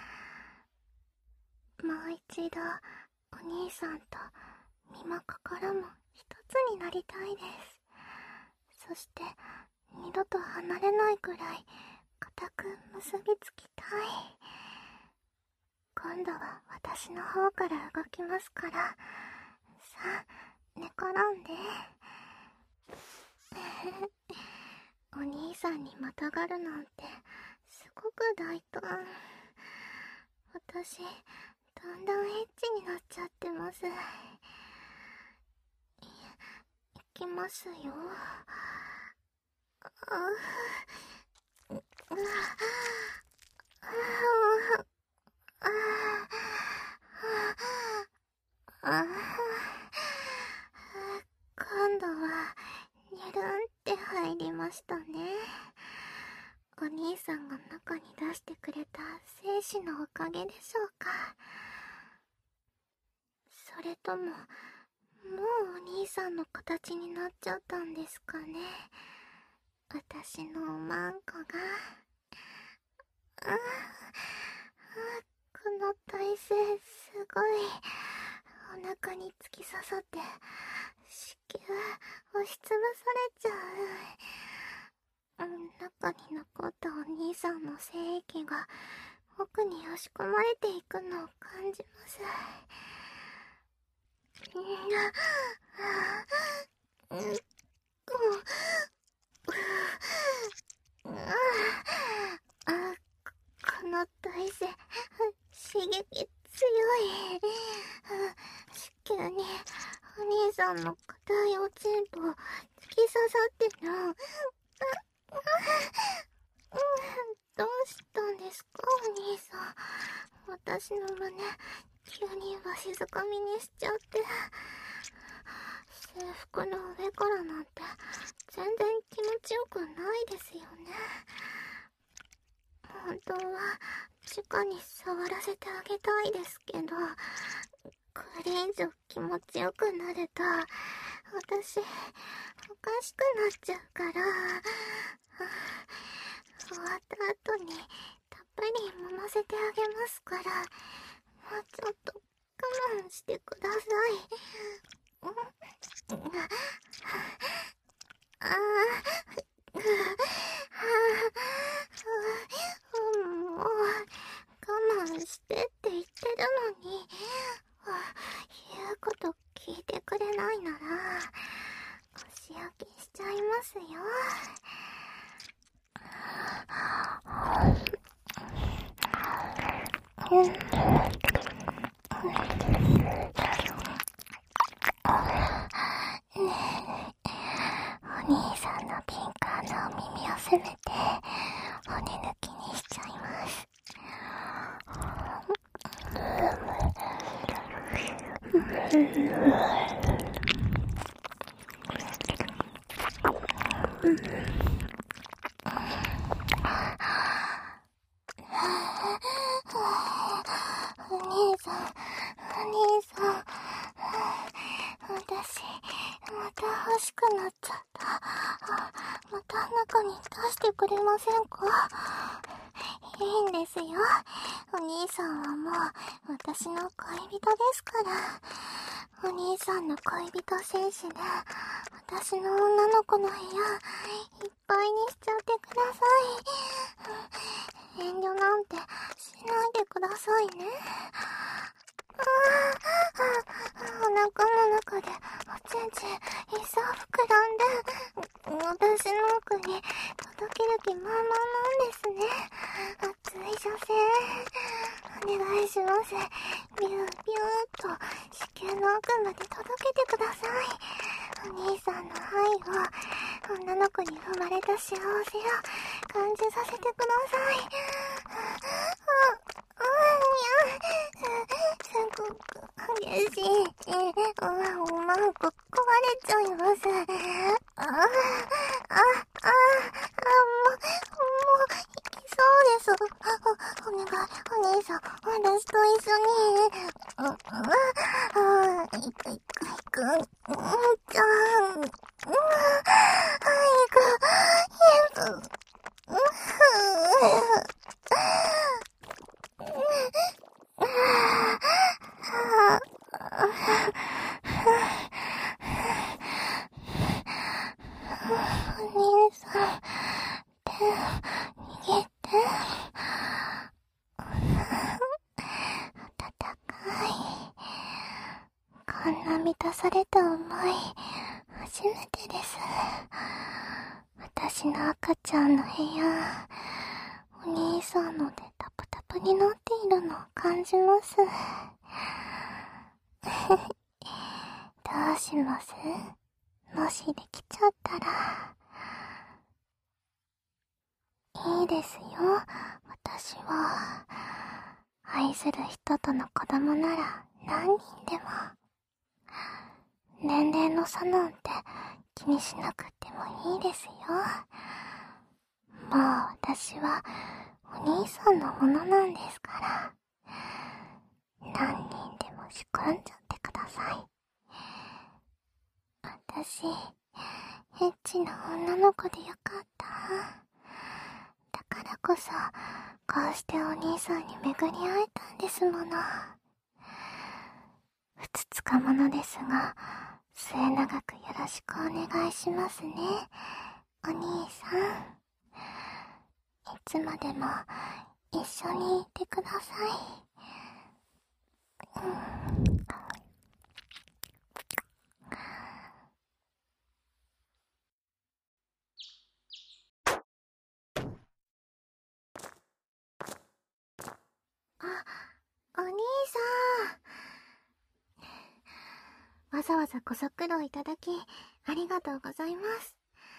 もう一度お兄さんと身も心も一つになりたいです。そして二度と離れないくらい固く結びつきたい。今度は私の方から動きますから、さあ寝転んで。お兄さんにまたがるなんてすごく大胆。私だんだんエッチになっちゃってます。い、いきますよ。ああ、ああ、ああ、今度はにゅるんって入りましたね。お兄さんが中に出してくれた精子のおかげでしょうか。それとももうお兄さんの形になっちゃったんですかね、私のおまんこが。ああ、この体勢すごい。お腹に突き刺さって子宮押しつぶされちゃう。中に残ったお兄さんの精液が奥に押し込まれていくのを感じます。うん、うん、あ、この体勢刺激強い。子宮にお兄さんの硬いおちんぽ突き刺さってる。どうしたんですかお兄さん。私の胸急にわしづかみにしちゃって。制服の上からなんて全然気持ちよくないですよね。本当は直に触らせてあげたいですけど、これ以上気持ちよくなると私おかしくなっちゃうから、終わった後にたっぷり揉ませてあげますから、もうちょっと我慢してください。ああ、もう我慢してって言ってるのに、言うこと聞いてくれないならお仕置きしちゃいますよ。お兄さんの敏感なお耳をせめて骨抜きにしちゃいます。お兄さん、お兄さん、私また欲しくなっちゃった。また中に出してくれませんか？いいんですよ。お兄さんはもう私の恋人ですから。お兄さんの恋人精子で私の女の子の部屋いっぱいにしちゃってください。遠慮なんてしないでくださいね。 お腹の中でおちんちんいっそう膨らんで、私の奥に届ける気満々なんですね。熱い女性、お願いします。ビュービューっと子宮の奥まで届けてください。お兄さんの愛を、女の子に生まれた幸せを感じさせてください。すごく激しい。うわ、おまんこ壊れちゃいます。ああ、あ、あ、あ、もう、もう、いきそうです。お、お願い、お兄さん、私と一緒に。あ、あ、あ、いくいくいく。うん、じゃん。うん、早く、早く。うん、お兄さん、手握って。温かい。こんな満たされた思い、初めてです。私の赤ちゃんの部屋、お兄さんの手タプタプになっているのを感じます。どうします？もしできちゃったら。いいですよ、私は。愛する人との子供なら何人でも。年齢の差なんて気にしなくてもいいですよ。もう私はお兄さんのものなんですから。何人でも仕込んじゃってください。私、エッチな女の子でよかった。だからこそ、こうしてお兄さんに巡り会えたんですもの。ふつつかものですが、末永くよろしくお願いしますね、お兄さん。いつまでも一緒にいてください。うん、あ、お兄さん。わざわざご足労いただき、ありがとうございます。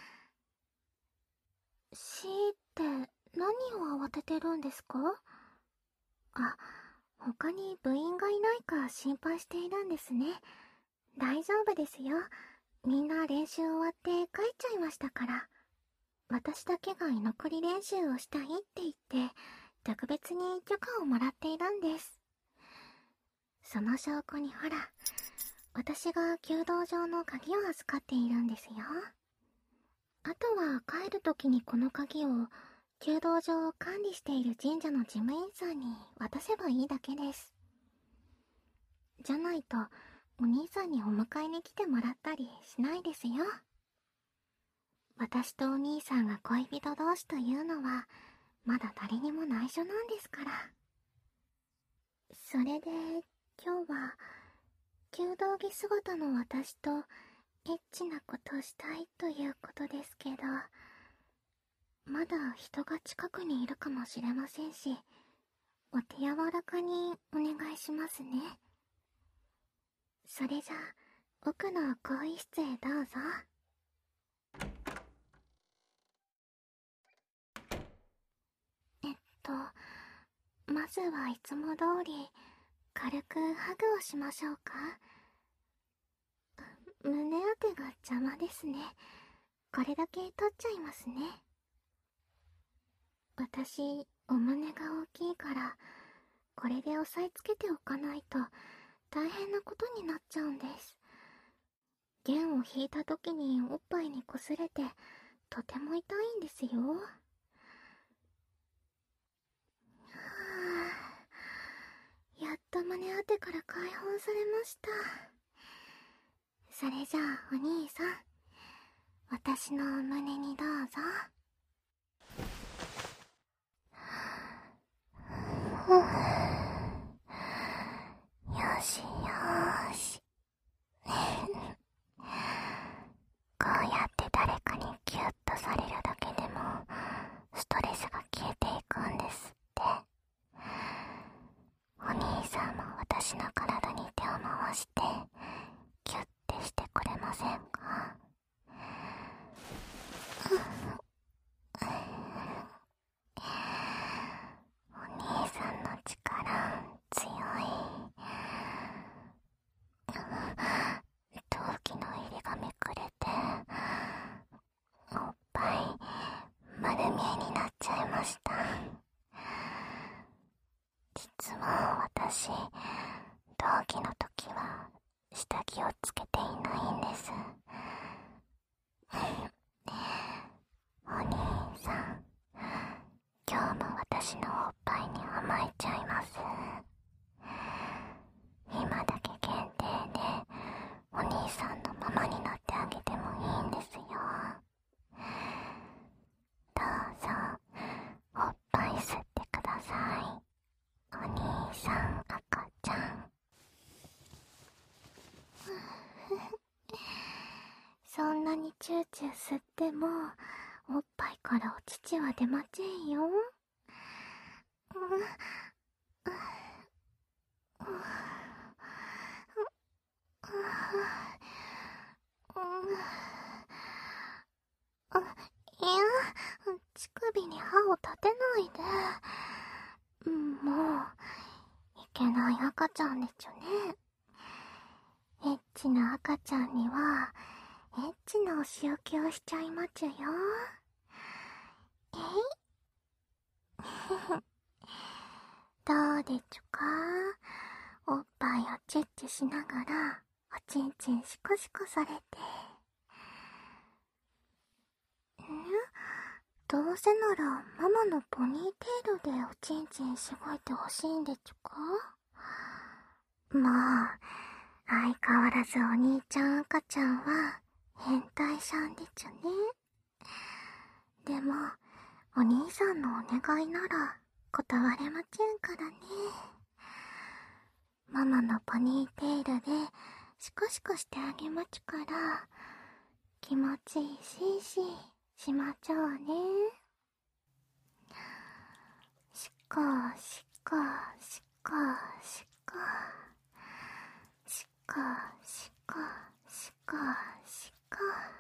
しーって何を慌ててるんですか？あ、他に部員がいないか心配しているんですね。大丈夫ですよ。みんな練習終わって帰っちゃいましたから。私だけが居残り練習をしたいって言って、特別に許可をもらっているんです。その証拠にほら、私が弓道場の鍵を預かっているんですよ。あとは帰るときにこの鍵を弓道場を管理している神社の事務員さんに渡せばいいだけです。じゃないとお兄さんにお迎えに来てもらったりしないですよ。私とお兄さんが恋人同士というのはまだ誰にも内緒なんですから。それで今日は弓道着姿の私とエッチなことをしたいということですけど、まだ人が近くにいるかもしれませんし、お手柔らかにお願いしますね。それじゃあ奥の更衣室へどうぞ。えっとまずはいつも通り軽くハグをしましょうか。胸当てが邪魔ですね。これだけ取っちゃいますね。私お胸が大きいからこれで押さえつけておかないと大変なことになっちゃうんです。弦を弾いた時におっぱいに擦れてとても痛いんですよ。はあ、やっと胸当てから解放されました。それじゃあお兄さん、私の胸にどうぞ。よお兄さんの力強い。陶器の入りがめくれて、おっぱい丸見えになっちゃいました。実は私、同期の時は下着をつけていないんです。お兄さん、今日も私のおっぱいに甘えちゃいます。今だけ限定でお兄さんのママになってあげてもいいんですよ。どうぞおっぱい吸ってください。お兄さん赤ちゃん。そんなにチューチュー吸ってもおっぱいからお乳は出ませんよ。いや、乳首に歯を立てないで。もういけない赤ちゃんでちゅね。エッチな赤ちゃんにはエッチなお仕置きをしちゃいまちゅよ。えいどうでちゅか。おっぱいをチュッチュしながらおちんちんシコシコされて。んどうせならママのポニーテールでおちんちんしごいてほしいんでちゅか。まあ相変わらずお兄ちゃん赤ちゃんは変態さんでちゅね。でもお兄さんのお願いなら断れませんからね。ママのポニーテールでシコシコしてあげまちゅから気持ちいいしーしーしまちょうね。しこしこしこしこしこしこしこしこ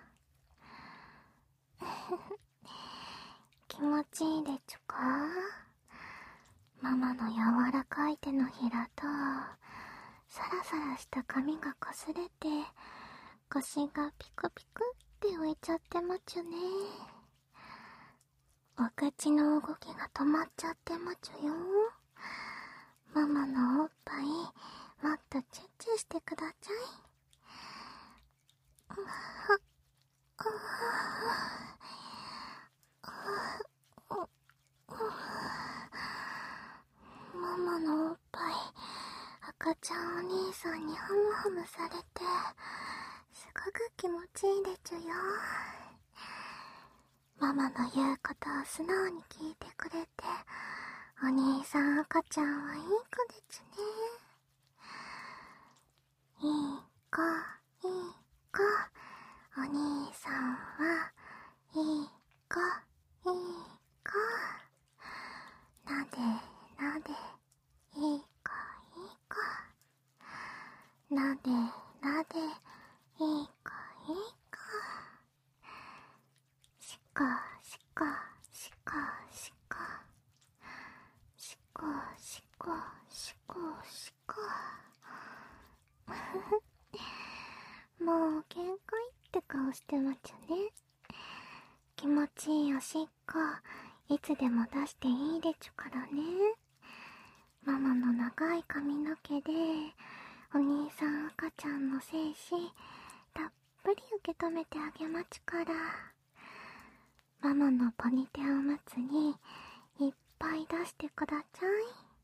気持ちいいでちゅか。ママの柔らかい手のひらとサラサラした髪がこすれて腰がピクピクって浮いちゃってまちゅね。お口の動きが止まっちゃってまちゅよ。ママのおっぱいもっとチュッチュしてください。ママのおっぱい赤ちゃんお兄さんにハムハムされてすごく気持ちいいでちゅよ。ママの言うことを素直に聞いてくれてお兄さん赤ちゃんはいい子でちゅね。いい子いい子。お兄さんはいい子いい子。なでなでいい子いい子。なでなでいい子いい子。しこしこしこしこしこしこしこしこ。もう限界って顔してまちゅね。気持ちいいおしっこいつでも出していいでちゅからね。ママの長い髪の毛でお兄さん赤ちゃんの精子たっぷり受け止めてあげまちゅから。ママのポニテおむつにいっぱい出してください。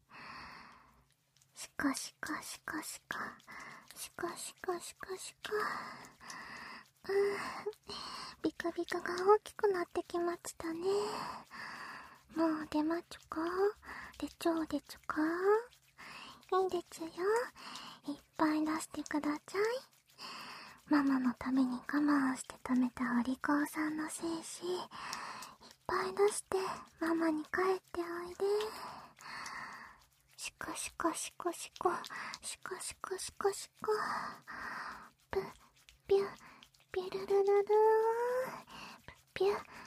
シコシコシコシコシコシコシコシコ。うん、ビクビクが大きくなってきましたね。もう出まちゅか。出ちょうでちゅか。いいでちゅよ。いっぱい出してください。ママのために我慢して貯めたお利口さんの精子いっぱい出してママに帰っておいで。シコシコシコシコシコシコシコシコ。プピュピュルルルルー。ピュ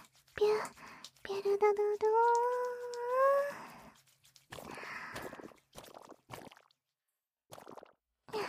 るる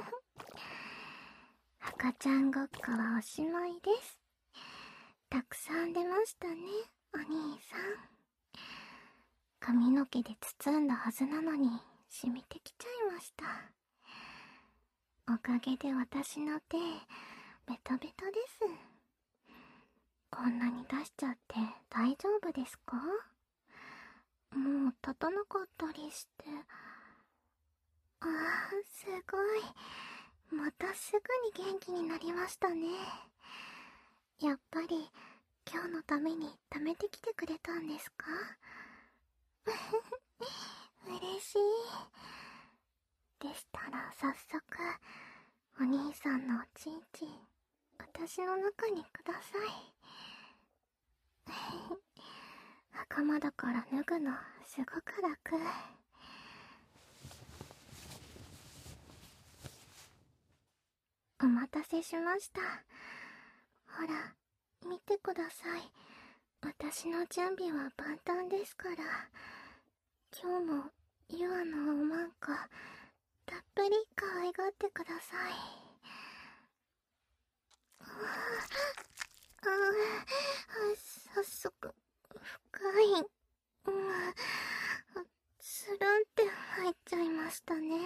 ー赤ちゃんごっこはおしまいです。たくさん出ましたね、お兄さん。髪の毛で包んだはずなのに染みてきちゃいました。おかげで私の手ベトベトです。こんなに出しちゃって大丈夫ですか？もう立たなかったりして。あー、すごい。またすぐに元気になりましたね。やっぱり今日のために貯めてきてくれたんですか？嬉しい。でしたら早速お兄さんのおちんちん私の中にください。袴だから脱ぐのすごく楽。お待たせしました。ほら見てください。私の準備は万端ですから。今日もユアのおまんこたっぷり可愛がってください。ああ、早速深い、うん、スルンって入っちゃいましたね。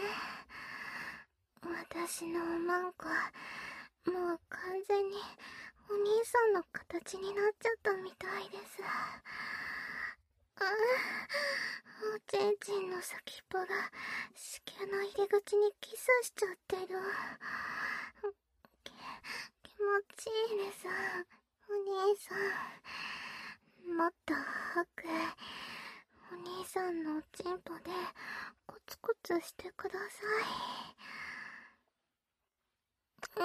私のおまんこもう完全にお兄さんの形になっちゃったみたいです。ああ、おちんちんの先っぽが子宮の入り口にキスしちゃってる。き気持ちいいです、お兄さん。もっと奥お兄さんのおちんぽでコツコツしてください。うん、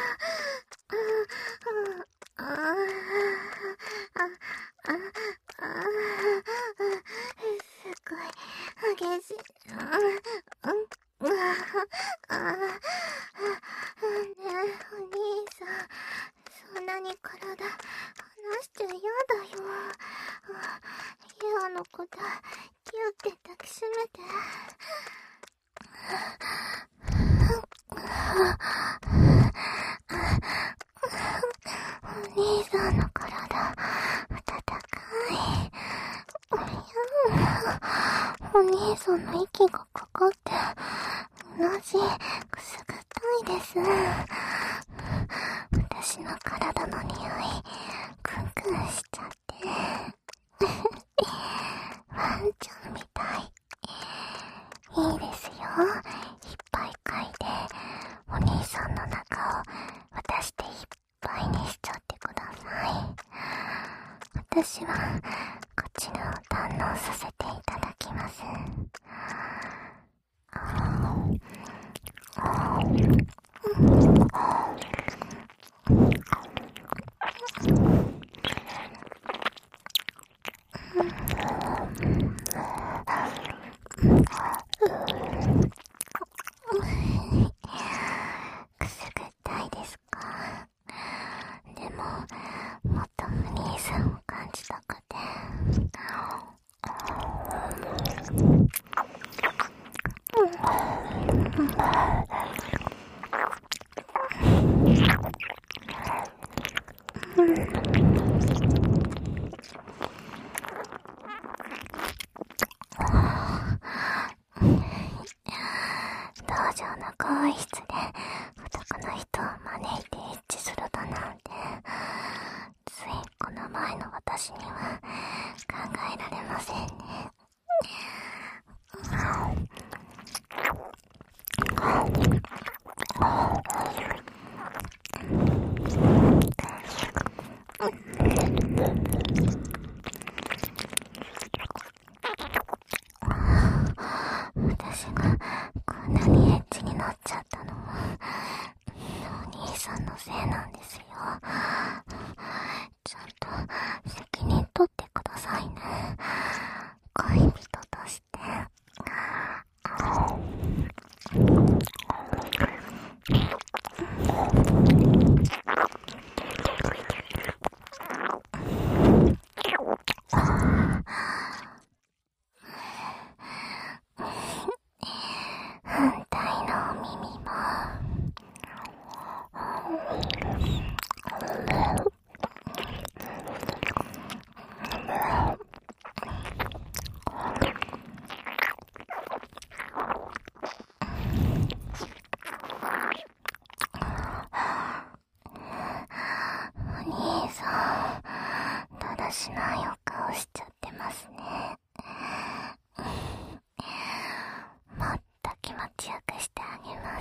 ああああああああすごい激しい。うんうんああねえお兄さん、そんなに体離しちゃ嫌だよ。ユアのことギュって抱きしめて。お兄さんの体温かい。お兄さんの息がかかって同じくすぐったいです。私の体の匂いクンクンしちゃってワンちゃんみたい。いいですよ、いっぱい嗅いでお兄さんの中を私でいっぱいにしちゃってください。私はこちらを堪能させていただきます。くすぐったいですか？でももっとお兄さんを感じたくて。道場の更衣室で男の人を招いてエッチするだなんて、ついこの前の私には考えられませんね。私がこんなにエッチになっちゃったのはお兄さんのせいなんですよ。ちゃんと責任取ってくださいね、恋人として。 しないお顔しちゃってますね。もっと気持ちよくしてあげます。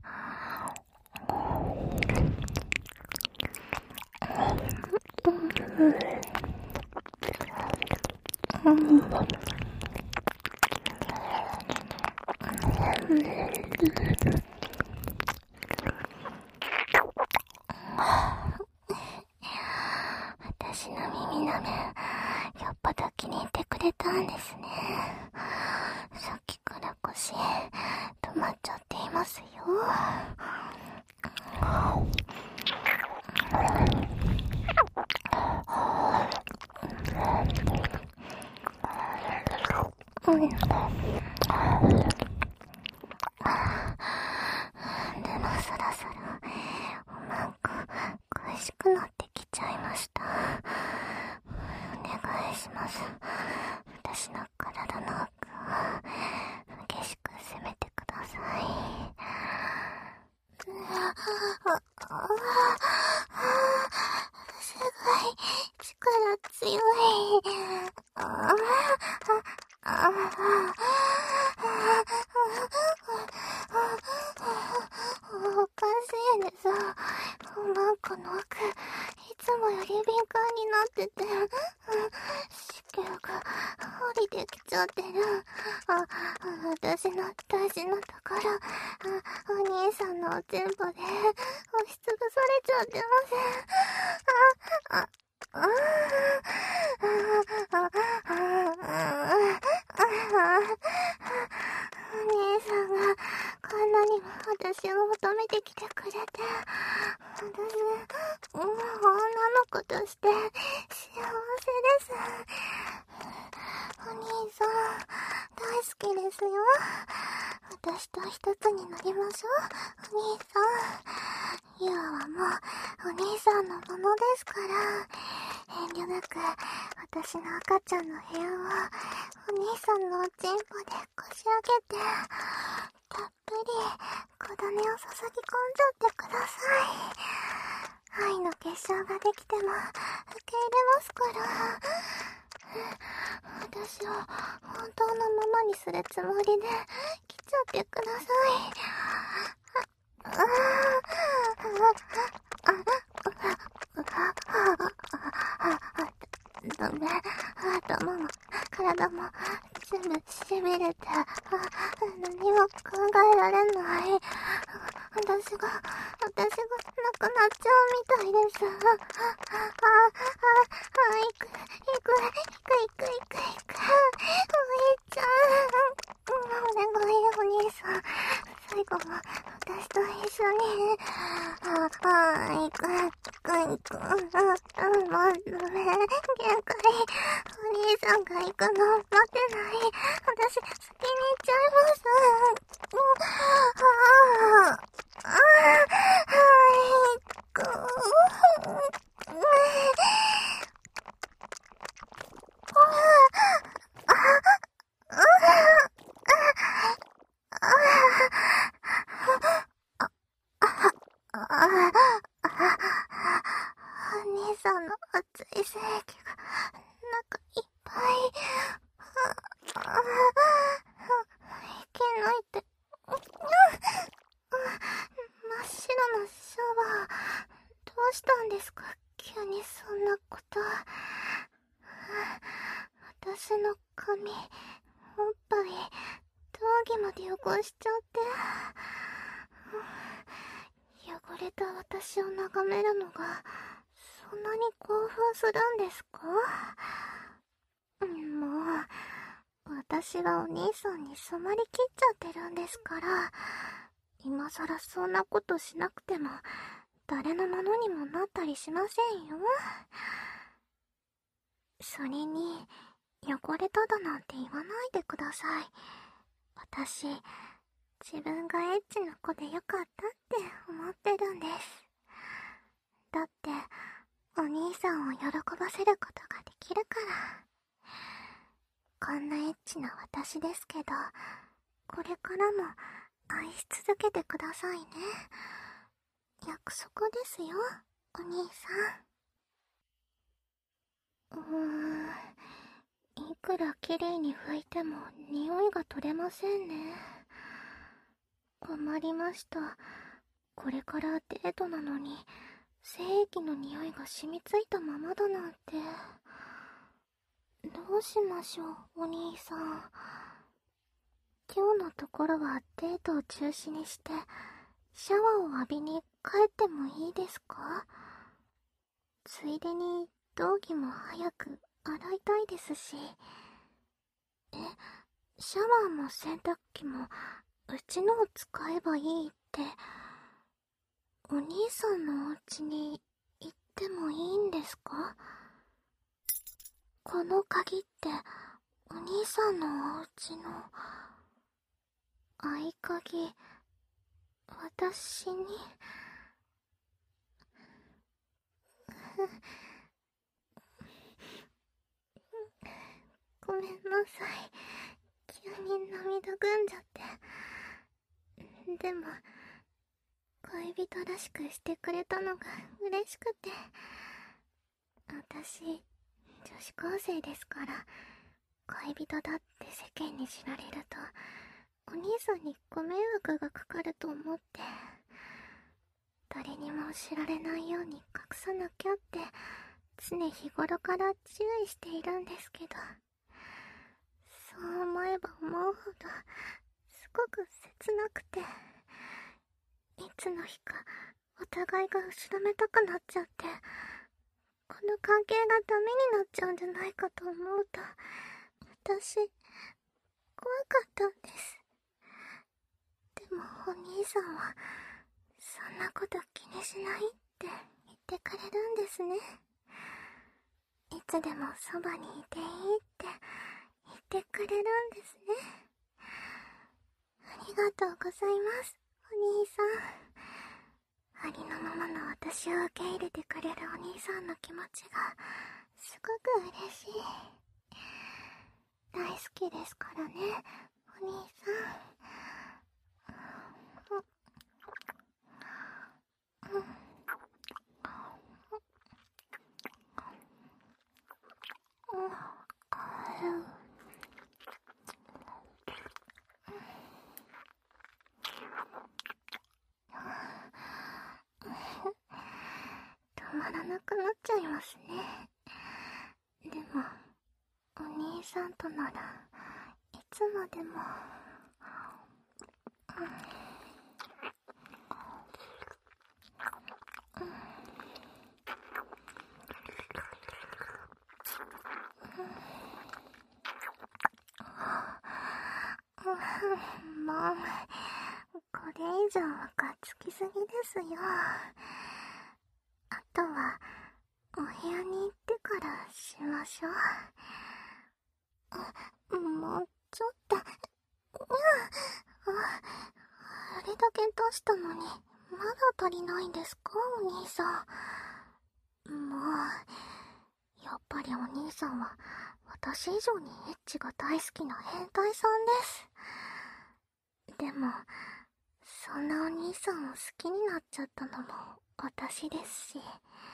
私の耳の目、よっぽど気に入ってくれたんですね。さっきから腰止まっちゃっていますよ。うん、でもそろそろなんか恋しくなってきちゃいました。お願いします。私の体の奥を激しく攻めてください。すごい力強い。おかしいです。なんかの奥、いつもより敏感になってて、子宮が降りてきちゃってる。あ、私の大事なところ、お兄さんのおちんぽで押しつぶされちゃってます。あ、あ、あ、お兄さんがこんなにも私を求めてきてくれて、私、もう女の子として幸せです。お兄さん、大好きですよ。私と一つになりましょう。お兄さん、ユアはもうお兄さんのものですから、遠慮なく私の赤ちゃんの部屋をお兄さんのおちんぽでこし上げて、たっぷり小種を注ぎ込んじゃってください。愛の結晶ができても受け入れますから。私を本当のままにするつもりで来ちゃってください。ダメ。頭も体も全部しびれて、何も考えられない。私が、私がなくなっちゃうみたいです。あ、あ、あ、行く、行く、行く、行く、行く、行く。お兄ちゃん。お願い、お兄さん。最後も私と一緒に。あ、あ、行く、行く、行く。あ、あ、もうダメ。限界。お兄さんが行くの待てない。私、先に行っちゃいます。ああ。ああ、はい、くー。お兄さんの熱い精液が中いっぱい。息抜いて。真っ白なシャワー、どうしたんですか？急にそんなこと。私の髪、おっぱい、道着まで汚しちゃって。汚れた私を眺めるのが、そんなに興奮するんですか？もう、私はお兄さんに染まりきっちゃってるんですから、今さらそんなことしなくても誰のものにもなったりしませんよ。それに汚れただなんて言わないでください。私、自分がエッチな子でよかったって思ってるんです。だってお兄さんを喜ばせることができるから。こんなエッチな私ですけど、これからも愛し続けてくださいね。約束ですよ、お兄さん。 くらきれいに拭いても匂いが取れませんね。困りました。これからデートなのに精液の匂いが染みついたままだなんて。どうしましょう、お兄さん。今日のところはデートを中止にしてシャワーを浴びに帰ってもいいですか？ついでに道着も早く洗いたいですし。え、シャワーも洗濯機もうちのを使えばいいって、お兄さんのお家に行ってもいいんですか？この鍵ってお兄さんのお家の合鍵、私に。ごめんなさい。急に涙ぐんじゃって。でも、恋人らしくしてくれたのが嬉しくて。私、女子高生ですから、恋人だって世間に知られると、お兄さんにご迷惑がかかると思って、誰にも知られないように隠さなきゃって、常日頃から注意しているんですけど、そう思えば思うほど、すごく切なくて、いつの日かお互いが後ろめたくなっちゃって、この関係がダメになっちゃうんじゃないかと思うと、私、怖かったんです。でもお兄さんは、そんなこと気にしないって言ってくれるんですね。いつでもそばにいていいって言ってくれるんですね。ありがとうございます、お兄さん。ありのままの私を受け入れてくれるお兄さんの気持ちがすごく嬉しい。大好きですからね、お兄さん。うん。止まらなくなっちゃいますね。でも、お兄さんとならいつまでも。もう、これ以上はがっつきすぎですよ。あとはお部屋に行ってからしましょう。もうちょっと。ああれだけ出したのにまだ足りないんですか、お兄さん。もう、やっぱりお兄さんは私以上にエッチが大好きな変態さんです。でも、そんなお兄さんを好きになっちゃったのも私ですし。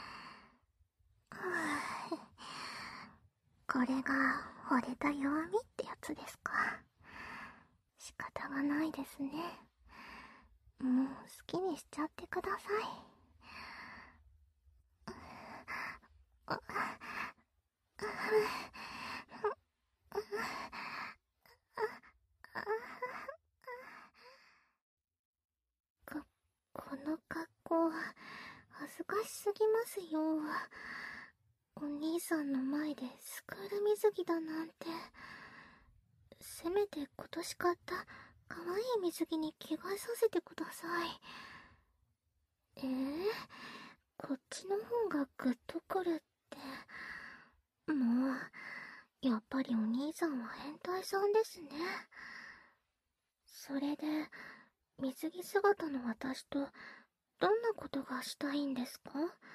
これが惚れた弱みってやつですか。仕方がないですね。もう好きにしちゃってください。こ、この格好、恥ずかしすぎますよ。お兄さんの前でスクール水着だなんて。せめて今年買った可愛い水着に着替えさせてください。えー、こっちの方がグッとくるって。もう、やっぱりお兄さんは変態さんですね。それで、水着姿の私とどんなことがしたいんですか？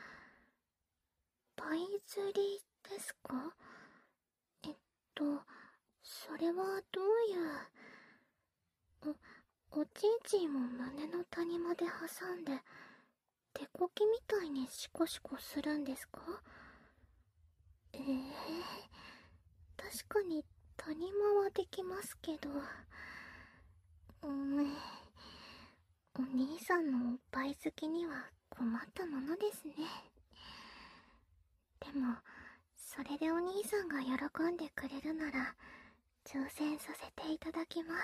パイ釣りですか？えっと、それはどういう。お、おちんちんを胸の谷まで挟んで、手こきみたいにシコシコするんですか？ええー、 確かに谷間はできますけど、うーん、お兄さんのおっぱい好きには困ったものですね。でも、それでお兄さんが喜んでくれるなら、挑戦させていただきます。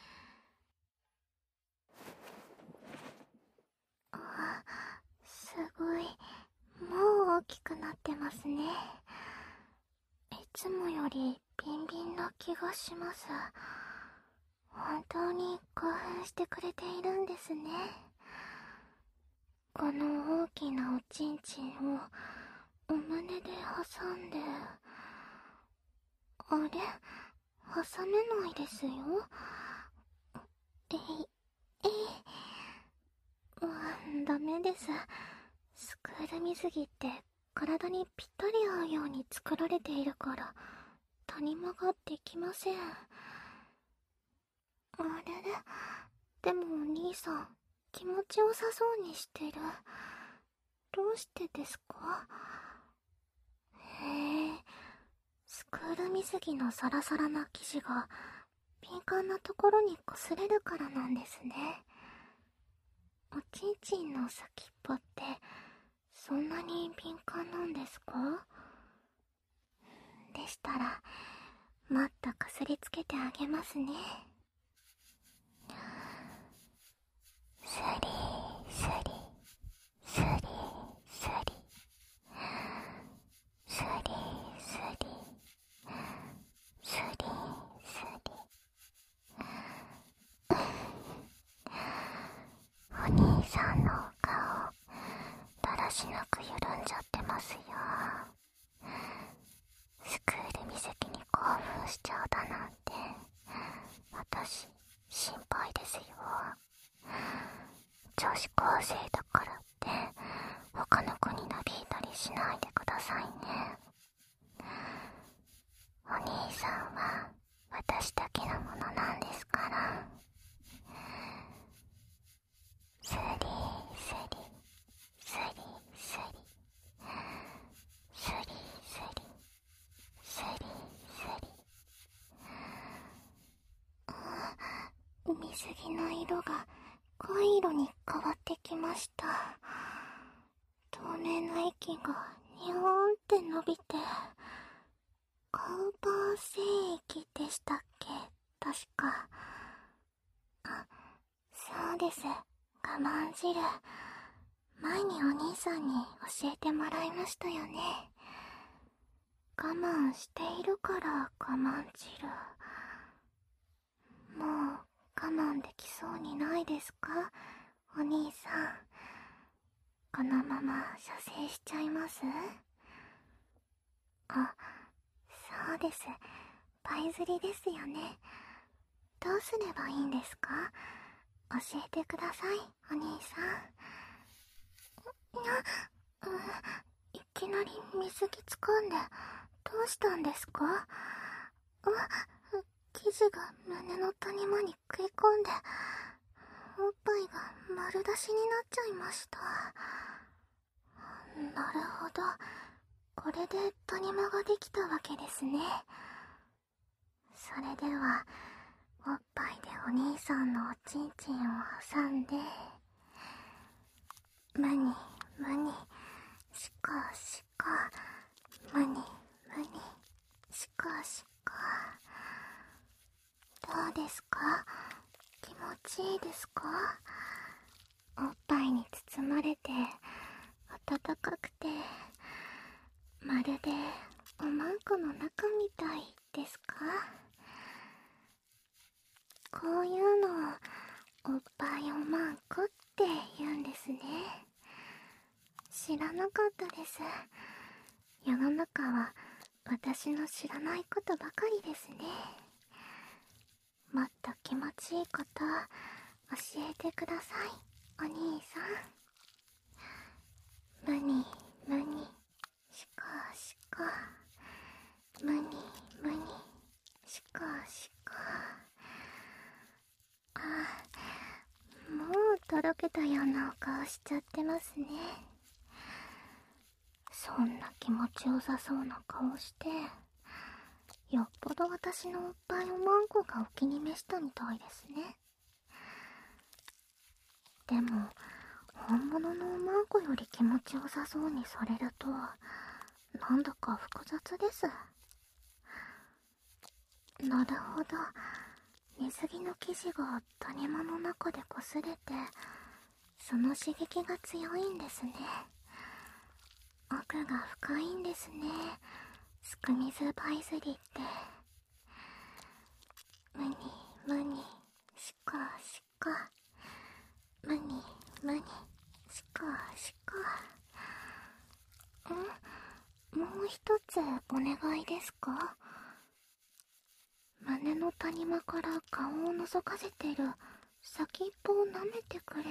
あ、すごい、もう大きくなってますね。いつもよりビンビンな気がします。本当に興奮してくれているんですね。この大きなおちんちんをお胸で挟んで、あれ、挟めないですよ。えい、えい、わ、ダメです。スクール水着って体にぴったり合うように作られているから谷間ができません。あれれ、でもお兄さん気持ちよさそうにしてる。どうしてですか？へえ、スクール水着のサラサラな生地が敏感なところに擦れるからなんですね。おちんちんの先っぽってそんなに敏感なんですか？でしたらもっとこすりつけてあげますね。スリスリスリスリスリスリスリスリ。お兄さんのお顔だらしなく緩んじゃってますよ。スクール水着に興奮しちゃうだなんて私心配ですよ。女子高生だからって他の子になびいたりしないでくださいね。お兄さんは私だけのものなんですから。スリスリスリスリスリスリスリスリ。水着の色が濃い色に変わってきました。透明な液がニョーンって伸びて、カウパー精液でしたっけ、確か。あ、そうです。我慢汁。前にお兄さんに教えてもらいましたよね。我慢しているから我慢汁。もう我慢できそうにないですか、お兄さん。このまま射精しちゃいます？あ、そうです。パイ釣りですよね。どうすればいいんですか？教えてください、お兄さん。な、うん、いきなり水着掴んで、どうしたんですか？うわ、生地が胸の谷間に食い込んで、おっぱいが丸出しになっちゃいました。なるほど。これで谷間ができたわけですね。それでは、おっぱいでお兄さんのおちんちんを挟んで、むにむに、しこしこ、むにむに、しこしこ。どうですか？気持ちいいですか？おっぱいに包まれて暖かくて、まるでおまんこの中みたいですか？こういうのをおっぱいおまんこって言うんですね。知らなかったです。世の中は私の知らないことばかりですね。もっと気持ちいいこと教えてください、お兄さん。むにむに、しこしこ、むにむに、しこしこ。あ、もうとろけたようなお顔しちゃってますね。そんな気持ちよさそうな顔してよっぽど私のおっぱいおまんこがお気に召したみたいですね。でも本物のおまんこより気持ちよさそうにされるとなんだか複雑です。なるほど、水着の生地が谷間の中で擦れてその刺激が強いんですね。奥が深いんですね、スクミズパイズリって。むにむにしかしか、むにむにしかしか。んもう一つお願いですか。胸の谷間から顔を覗かせてる先っぽを舐めてくれって。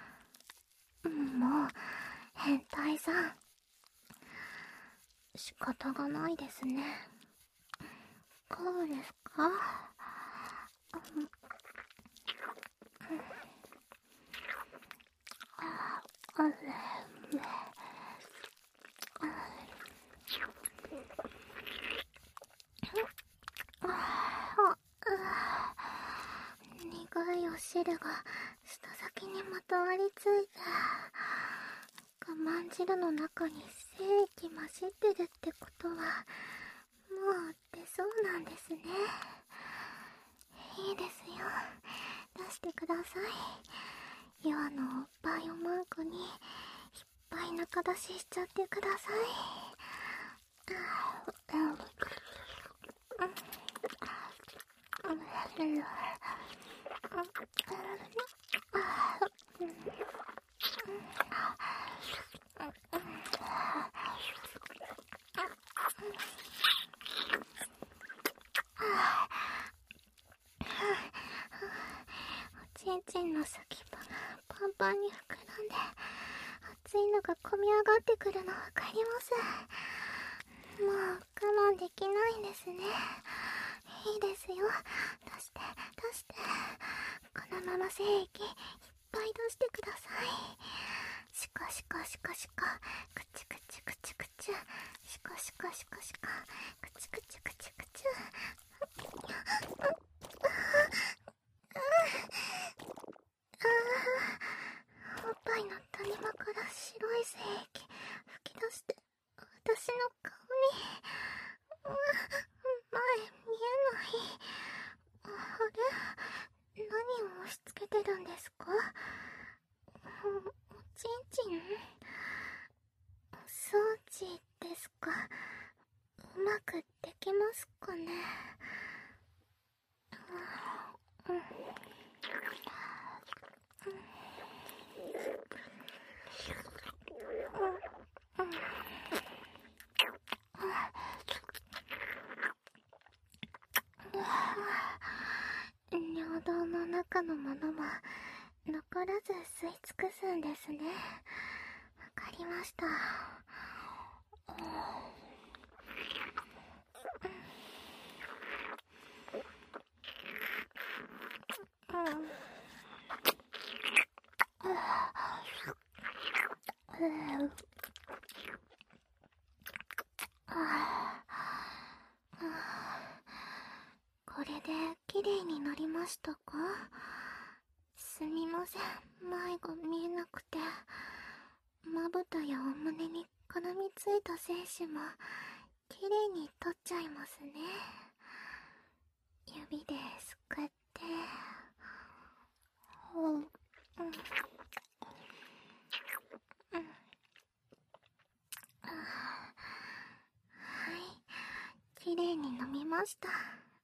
もう変態さん、仕方がないですね。こうですか。うん、ああれ苦いお汁が舌先にまとわりついて、我慢汁の中に精液混じってるってことはもう出そうなんですね。いいですよ、出してください。ヨアのおっぱいおまんこにいっぱい中出ししちゃってください。おちんちんの先っぽがパンパンに膨らんで熱いのがこみ上がってくるのわかります。もう我慢できないんですね。いいですよ、出して出して。このまま精液いっぱい出してください。シカシカシカシカ、クチクチクチクチ、シカシカシカシカ、クチクチクチクチ。おっぱいの谷間から白い精液吹き出して私の顔に。前見えない。あれ、何を押し付けてるんですか。おちんちん装置ですか。うまくできますかね。うん、尿道の中のものも残らず吸い尽くすんですね。わかりました。これで綺麗になりましたか。すみません、前が見えなくて。まぶたやお胸に絡みついた精子も綺麗に取っちゃいますね。指ですくって、うん、うん、うん、はい、綺麗に飲みました。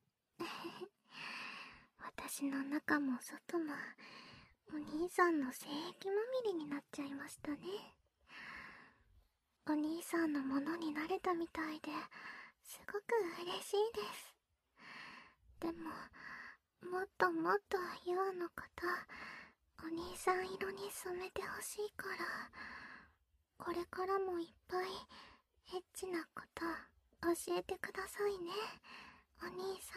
私の中も外もお兄さんの精液まみれになっちゃいましたね。お兄さんのものになれたみたいですごく嬉しいです。でももっともっとユアのことお兄さん色に染めてほしいから、これからもいっぱいエッチなこと教えてくださいね、お兄